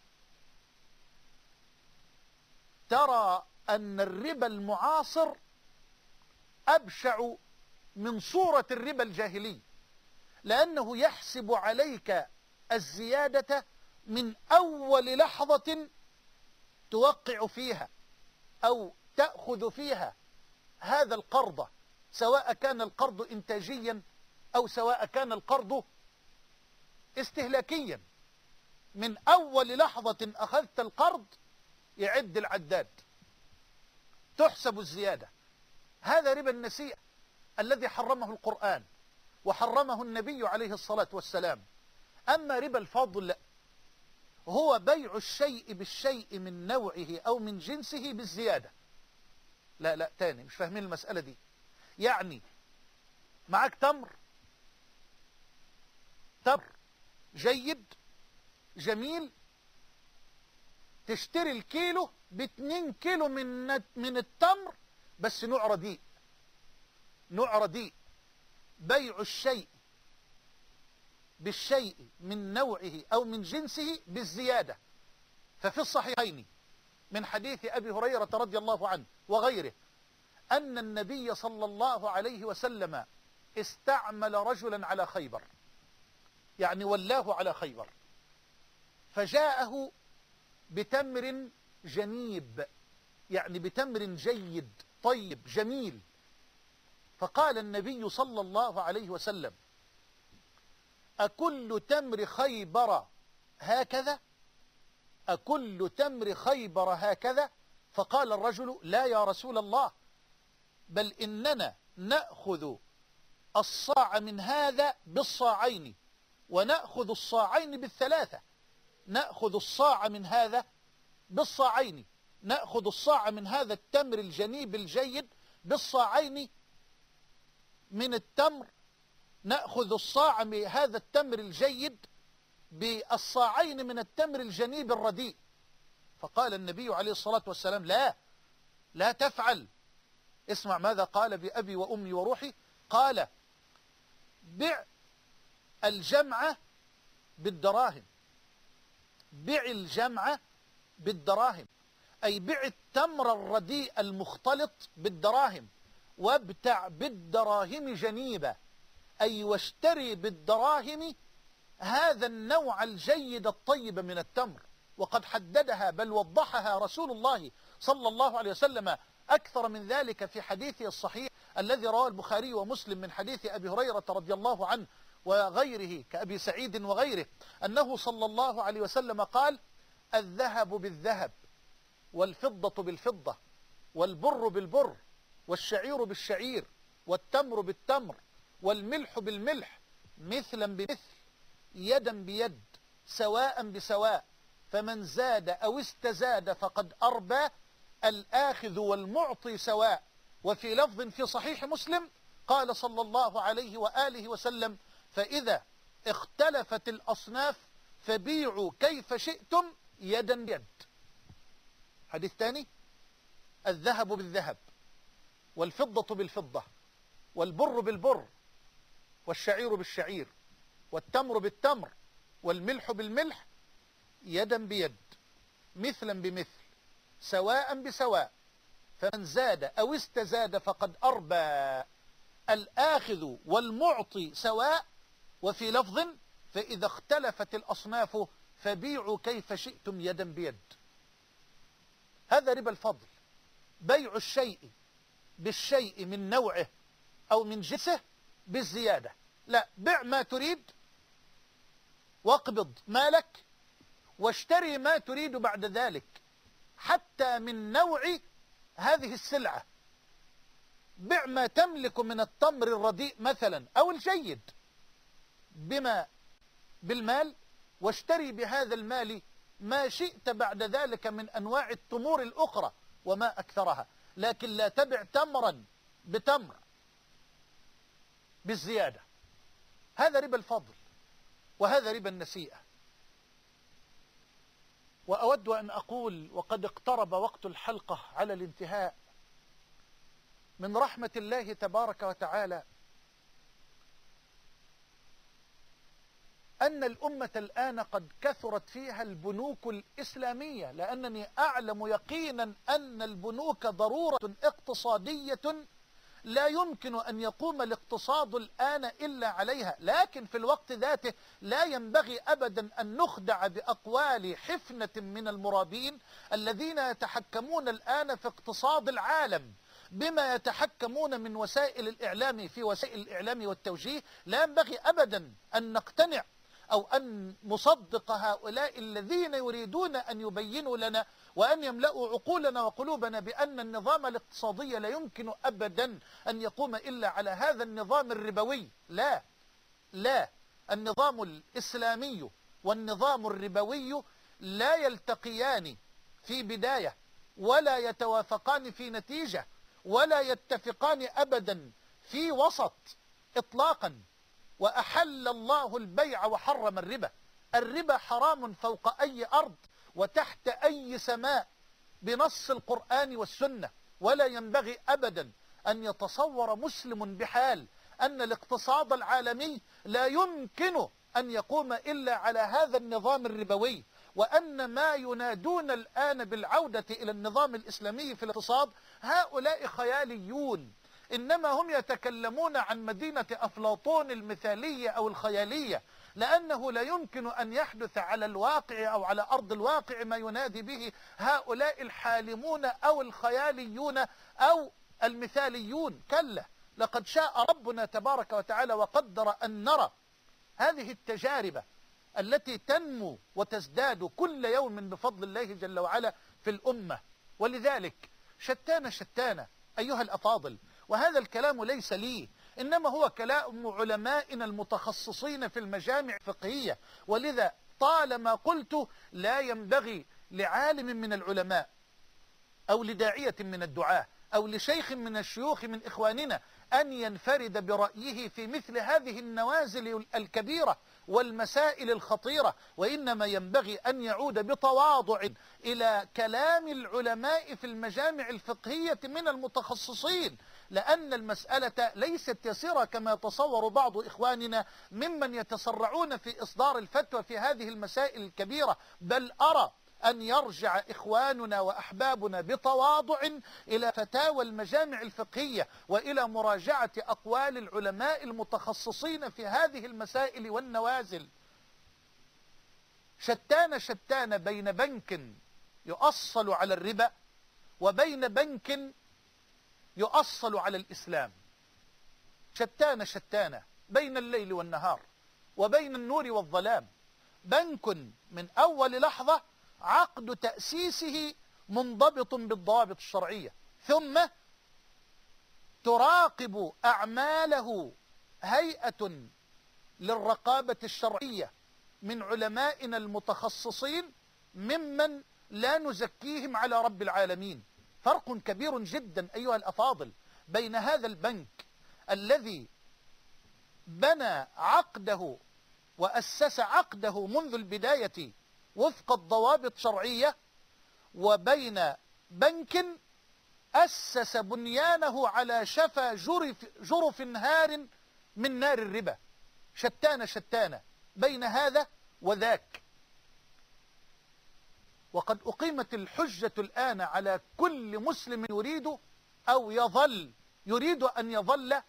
ترى أن الربا المعاصر أبشع من صورة الربا الجاهلي، لأنه يحسب عليك الزيادة من أول لحظة توقع فيها أو تأخذ فيها هذا القرض، سواء كان القرض إنتاجيا أو سواء كان القرض استهلاكيا. من أول لحظة أخذت القرض يعد العداد، تحسب الزيادة. هذا ربا النسيئة الذي حرمه القرآن وحرمه النبي عليه الصلاة والسلام. أما ربا الفضل هو بيع الشيء بالشيء من نوعه أو من جنسه بالزيادة. لا لا تاني مش فاهمين المسألة دي. يعني معاك تمر، تمر جيد جميل، تشتري الكيلو باتنين كيلو من من التمر بس نوع رديء، نوع رديء. بيع الشيء بالشيء من نوعه أو من جنسه بالزيادة. ففي الصحيحين من حديث أبي هريرة رضي الله عنه وغيره أن النبي صلى الله عليه وسلم استعمل رجلا على خيبر، يعني ولاه على خيبر، فجاءه بتمر جنيب، يعني بتمر جيد طيب جميل. فقال النبي صلى الله عليه وسلم: أكل تمر خيبر هكذا؟ أكل تمر خيبر هكذا؟ فقال الرجل: لا يا رسول الله، بل إننا نأخذ الصاع من هذا بالصاعين ونأخذ الصاعين بالثلاثة. نأخذ الصاع من هذا بالصاعين، نأخذ الصاع من هذا التمر الجنيب الجيد بالصاعين من التمر، نأخذ الصاع من هذا التمر الجيد بالصاعين من التمر الجنيب الرديء. فقال النبي عليه الصلاة والسلام: لا لا تفعل. اسمع ماذا قال بأبي وأمي وروحي، قال: بع الجمع بالدراهم، بع الجمع بالدراهم، أي بع التمر الرديء المختلط بالدراهم، وابتع بالدراهم جنيبة، أي واشتري بالدراهم هذا النوع الجيد الطيب من التمر. وقد حددها بل وضحها رسول الله صلى الله عليه وسلم أكثر من ذلك في حديثه الصحيح الذي رواه البخاري ومسلم من حديث أبي هريرة رضي الله عنه وغيره كأبي سعيد وغيره، أنه صلى الله عليه وسلم قال: الذهب بالذهب والفضة بالفضة والبر بالبر والشعير بالشعير والتمر بالتمر والملح بالملح مثلا بمثل يدا بيد سواء بسواء، فمن زاد أو استزاد فقد أربى، الآخذ والمعطي سواء. وفي لفظ في صحيح مسلم قال صلى الله عليه وآله وسلم: فإذا اختلفت الأصناف فبيعوا كيف شئتم يدا بيد. حديث ثاني: الذهب بالذهب والفضة بالفضة والبر بالبر والشعير بالشعير والتمر بالتمر والملح بالملح يدا بيد مثلا بمثل سواء بسواء، فمن زاد أو استزاد فقد أربى، الآخذ والمعطي سواء. وفي لفظ: فإذا اختلفت الأصناف فبيعوا كيف شئتم يدا بيد. هذا ربا الفضل، بيع الشيء بالشيء من نوعه أو من جنسه بالزيادة. لا، بع ما تريد واقبض مالك واشتري ما تريد بعد ذلك، حتى من نوع هذه السلعة. بع ما تملك من التمر الرديء مثلا أو الجيد بما بالمال، واشتري بهذا المال ما شئت بعد ذلك من أنواع التمور الأخرى وما أكثرها، لكن لا تبع تمرا بتمر بالزيادة. هذا ربا الفضل وهذا ربا النسيئة. وأود أن أقول وقد اقترب وقت الحلقة على الانتهاء، من رحمة الله تبارك وتعالى أن الأمة الآن قد كثرت فيها البنوك الإسلامية، لأنني أعلم يقينا أن البنوك ضرورة اقتصادية لا يمكن أن يقوم الاقتصاد الآن إلا عليها، لكن في الوقت ذاته لا ينبغي أبدا أن نخدع بأقوال حفنة من المرابين الذين يتحكمون الآن في اقتصاد العالم بما يتحكمون من وسائل الإعلام في وسائل الإعلام والتوجيه. لا ينبغي أبدا أن نقتنع أو أن نصدق هؤلاء الذين يريدون أن يبينوا لنا وأن يملأوا عقولنا وقلوبنا بأن النظام الاقتصادي لا يمكن أبدا أن يقوم إلا على هذا النظام الربوي. لا لا النظام الإسلامي والنظام الربوي لا يلتقيان في بداية ولا يتوافقان في نتيجة ولا يتفقان أبدا في وسط إطلاقا. وأحل الله البيع وحرم الربا. الربا حرام فوق أي أرض وتحت أي سماء بنص القرآن والسنة، ولا ينبغي أبدا أن يتصور مسلم بحال أن الاقتصاد العالمي لا يمكن أن يقوم إلا على هذا النظام الربوي، وأن ما ينادون الآن بالعودة إلى النظام الإسلامي في الاقتصاد هؤلاء خياليون، إنما هم يتكلمون عن مدينة أفلاطون المثالية أو الخيالية، لأنه لا يمكن أن يحدث على الواقع أو على أرض الواقع ما ينادي به هؤلاء الحالمون أو الخياليون أو المثاليون. كلا، لقد شاء ربنا تبارك وتعالى وقدر أن نرى هذه التجارب التي تنمو وتزداد كل يوم بفضل الله جل وعلا في الأمة. ولذلك شتان شتان أيها الأفاضل، وهذا الكلام ليس لي، إنما هو كلام علمائنا المتخصصين في المجامع الفقهية. ولذا طالما قلت لا ينبغي لعالم من العلماء أو لداعية من الدعاة أو لشيخ من الشيوخ من إخواننا أن ينفرد برأيه في مثل هذه النوازل الكبيرة والمسائل الخطيرة، وإنما ينبغي أن يعود بتواضع إلى كلام العلماء في المجامع الفقهية من المتخصصين، لأن المسألة ليست يسيرة كما يتصور بعض إخواننا ممن يتسرعون في إصدار الفتوى في هذه المسائل الكبيرة. بل أرى أن يرجع إخواننا وأحبابنا بتواضع إلى فتاوى المجامع الفقهية وإلى مراجعة أقوال العلماء المتخصصين في هذه المسائل والنوازل. شتان شتان بين بنك يؤصل على الربا وبين بنك يؤصل على الإسلام. شتان شتان بين الليل والنهار وبين النور والظلام. بنك من أول لحظة عقد تأسيسه منضبط بالضوابط الشرعية، ثم تراقب أعماله هيئة للرقابة الشرعية من علمائنا المتخصصين ممن لا نزكيهم على رب العالمين. فرق كبير جدا أيها الأفاضل بين هذا البنك الذي بنى عقده وأسس عقده منذ البداية وفق الضوابط الشرعية، وبين بنك أسس بنيانه على شفا جرف, جرف نهار من نار الربا. شتان شتان بين هذا وذاك. وقد أقيمت الحجة الآن على كل مسلم يريد أو يظل يريد أن يظل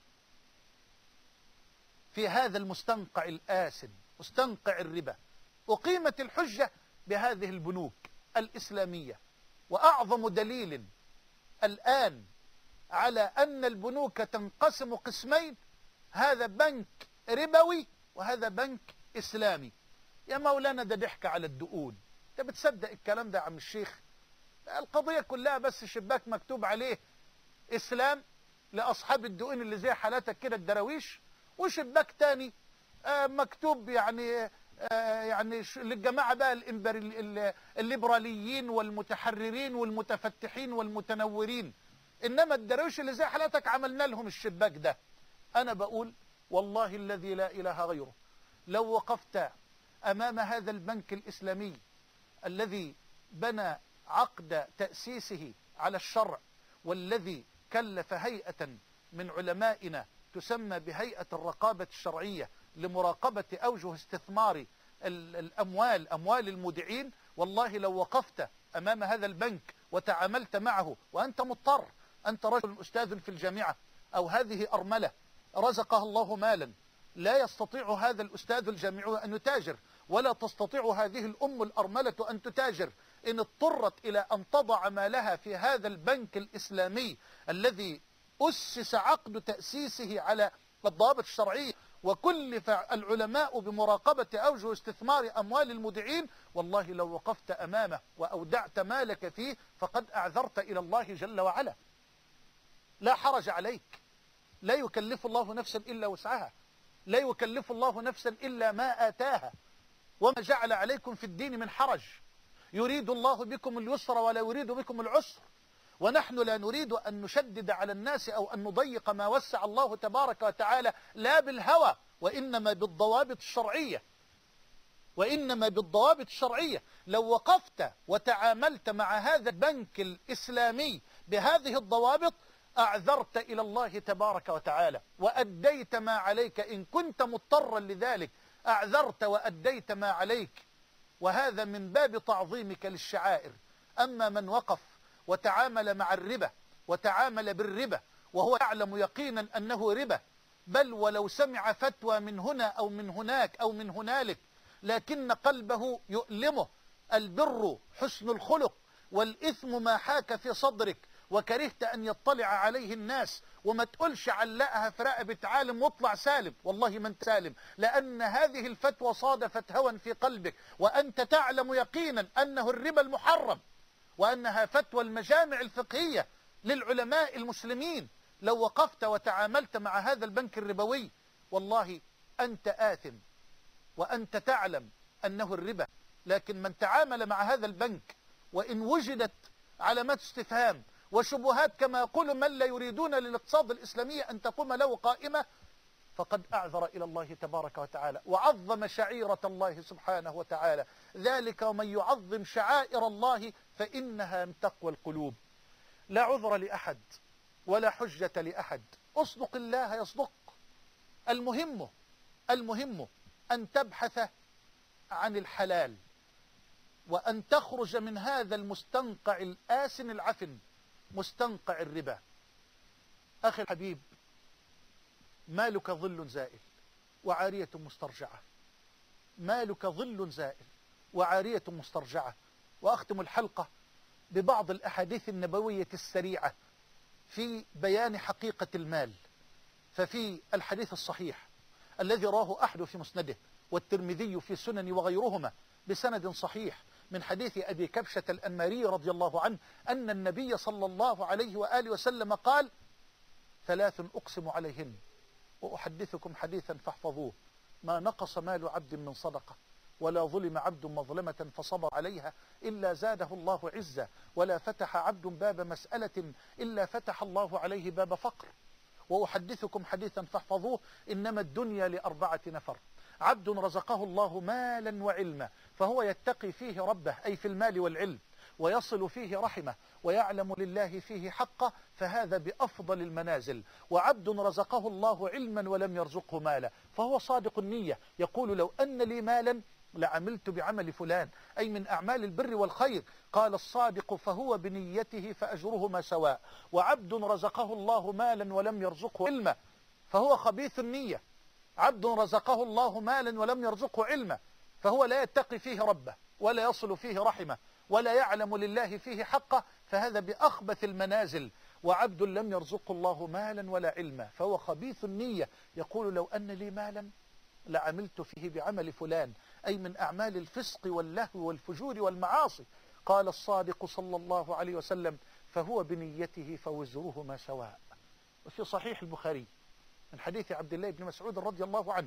في هذا المستنقع الآسن، مستنقع الربا. أقيمت الحجة بهذه البنوك الإسلامية. وأعظم دليل الآن على أن البنوك تنقسم قسمين، هذا بنك ربوي وهذا بنك إسلامي. يا مولانا ده ضحك على الدقون، انت بتصدق الكلام ده يا عم الشيخ؟ القضية كلها بس شباك مكتوب عليه إسلام لأصحاب الدقون اللي زي حالاتك كده الدراويش، وشباك تاني مكتوب يعني يعني للجماعة بقى الليبراليين والمتحررين والمتفتحين والمتنورين، إنما الدرويش اللي زي حالتك عملنا لهم الشباك ده. أنا بقول والله الذي لا إله غيره، لو وقفت أمام هذا البنك الإسلامي الذي بنى عقد تأسيسه على الشرع، والذي كلف هيئة من علمائنا تسمى بهيئة الرقابة الشرعية لمراقبة أوجه استثمار الأموال، أموال المودعين، والله لو وقفت أمام هذا البنك وتعاملت معه وأنت مضطر، أنت رجل أستاذ في الجامعة أو هذه أرملة رزقها الله مالا، لا يستطيع هذا الأستاذ الجامعي أن يتاجر، ولا تستطيع هذه الأم الأرملة أن تتاجر، إن اضطرت إلى أن تضع مالها في هذا البنك الإسلامي الذي أسس عقد تأسيسه على الضوابط الشرعية، وكلف العلماء بمراقبة أوجه استثمار أموال المودعين، والله لو وقفت أمامه وأودعت مالك فيه فقد أعذرت إلى الله جل وعلا. لا حرج عليك، لا يكلف الله نفسا إلا وسعها، لا يكلف الله نفسا إلا ما آتاها، وما جعل عليكم في الدين من حرج، يريد الله بكم اليسر ولا يريد بكم العسر، ونحن لا نريد أن نشدد على الناس أو أن نضيق ما وسع الله تبارك وتعالى، لا بالهوى وإنما بالضوابط الشرعية، وإنما بالضوابط الشرعية. لو وقفت وتعاملت مع هذا البنك الإسلامي بهذه الضوابط أعذرت إلى الله تبارك وتعالى وأديت ما عليك، إن كنت مضطرا لذلك أعذرت وأديت ما عليك، وهذا من باب تعظيمك للشعائر. أما من وقف وتعامل مع الربا وتعامل بالربا وهو يعلم يقينا أنه ربا، بل ولو سمع فتوى من هنا أو من هناك أو من هنالك لكن قلبه يؤلمه البر حسن الخلق، والإثم ما حاك في صدرك وكرهت أن يطلع عليه الناس، وما تقولش علقها في رقبة عالم واطلع سالم، والله ما انت سالم، لأن هذه الفتوى صادفت هوى في قلبك، وأنت تعلم يقينا أنه الربا المحرم، وأنها فتوى المجامع الفقهية للعلماء المسلمين. لو وقفت وتعاملت مع هذا البنك الربوي والله أنت آثم، وأنت تعلم أنه الربا. لكن من تعامل مع هذا البنك وإن وجدت علامات استفهام وشبهات كما يقول من لا يريدون للاقتصاد الإسلامي أن تقوم له قائمة، فقد أعذر إلى الله تبارك وتعالى وعظم شعيرة الله سبحانه وتعالى. ذلك ومن يعظم شعائر الله فإنها من تقوى القلوب. لا عذر لأحد ولا حجة لأحد، أصدق الله يصدق. المهم المهم أن تبحث عن الحلال، وأن تخرج من هذا المستنقع الآسن العفن، مستنقع الربا. أخي الحبيب، مالك ظل زائل وعارية مسترجعة، مالك ظل زائل وعارية مسترجعة. وأختم الحلقة ببعض الأحاديث النبوية السريعة في بيان حقيقة المال. ففي الحديث الصحيح الذي راه أحد في مسنده والترمذي في سنن وغيرهما بسند صحيح من حديث أبي كبشة الأنماري رضي الله عنه أن النبي صلى الله عليه وآله وسلم قال: ثلاث أقسم عليهن وأحدثكم حديثا فاحفظوه: ما نقص مال عبد من صدقة، ولا ظلم عبد مظلمة فصبر عليها إلا زاده الله عزة، ولا فتح عبد باب مسألة إلا فتح الله عليه باب فقر. وأحدثكم حديثا فاحفظوه: إنما الدنيا لأربعة نفر: عبد رزقه الله مالا وعلما فهو يتقي فيه ربه، أي في المال والعلم، ويصل فيه رحمه، ويعلم لله فيه حقه، فهذا بأفضل المنازل. وعبد رزقه الله علما ولم يرزقه مالا فهو صادق النية، يقول: لو أن لي مالا لعملت بعمل فلان، أي من أعمال البر والخير. قال الصادق: فهو بنيته فأجرهما سواء. وعبد رزقه الله مالا ولم يرزقه علما فهو خبيث النية. عبد رزقه الله مالا ولم يرزقه علما فهو لا يتقي فيه ربه، ولا يصل فيه رحمه، ولا يعلم لله فيه حقه، فهذا بأخبث المنازل. وعبد لم يرزقه الله مالا ولا علما فهو خبيث النية، يقول: لو أن لي مالا لعملت فيه بعمل فلان، أي من أعمال الفسق واللهو والفجور والمعاصي. قال الصادق صلى الله عليه وسلم: فهو بنيته فوزرهما سواء. وفي صحيح البخاري من حديث عبد الله بن مسعود رضي الله عنه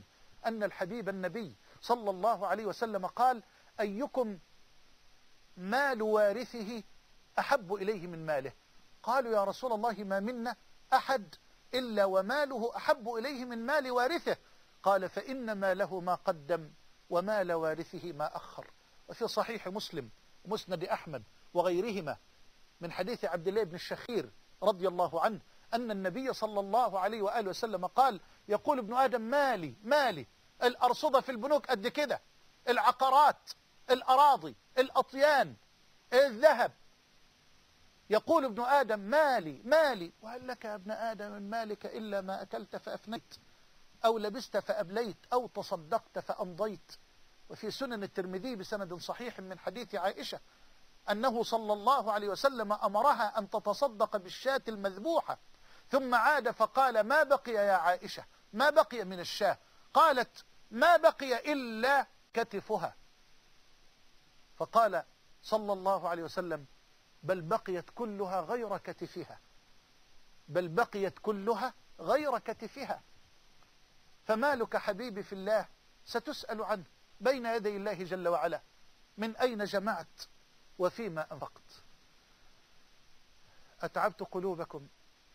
أن الحبيب النبي صلى الله عليه وسلم قال: أيكم مال وارثه أحب إليه من ماله؟ قالوا: يا رسول الله ما منا أحد إلا وماله أحب إليه من مال وارثه. قال: فإن ماله ما قدم ومال وارثه ما أخر. وفي صحيح مسلم ومسند أحمد وغيرهما من حديث عبد الله بن الشخير رضي الله عنه أن النبي صلى الله عليه وآله وسلم قال: يقول ابن آدم: مالي مالي، الأرصدة في البنوك قد كده، العقارات، الأراضي، الأطيان، الذهب. يقول ابن آدم: مالي مالي، وهل لك يا ابن آدم من مالك إلا ما أكلت فأفنيت، أو لبست فأبليت، أو تصدقت فأمضيت. وفي سنن الترمذي بسند صحيح من حديث عائشة أنه صلى الله عليه وسلم أمرها أن تتصدق بالشاة المذبوحة، ثم عاد فقال: ما بقي يا عائشة، ما بقي من الشاة؟ قالت: ما بقي إلا كتفها. فقال صلى الله عليه وسلم: بل بقيت كلها غير كتفها، بل بقيت كلها غير كتفها. فمالك حبيبي في الله ستسأل عنه بين يدي الله جل وعلا. من أين جمعت وفيما أنفقت؟ أتعبت قلوبكم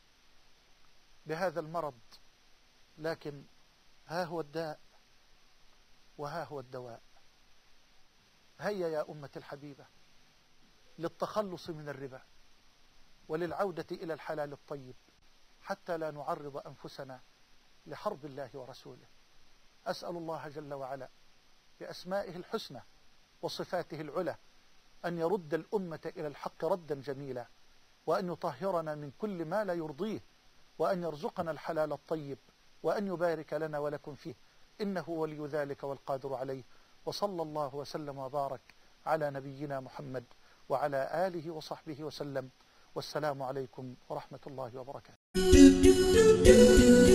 بهذا المرض، لكن ها هو الداء وها هو الدواء. هيا يا أمة الحبيبة للتخلص من الربا وللعودة إلى الحلال الطيب، حتى لا نعرض أنفسنا لحرب الله ورسوله. أسأل الله جل وعلا بأسمائه الحسنى وصفاته العلى أن يرد الأمة إلى الحق ردا جميلا، وأن يطهرنا من كل ما لا يرضيه، وأن يرزقنا الحلال الطيب، وأن يبارك لنا ولكم فيه، إنه ولي ذلك والقادر عليه. وصلى الله وسلم وبارك على نبينا محمد وعلى آله وصحبه وسلم. والسلام عليكم ورحمة الله وبركاته.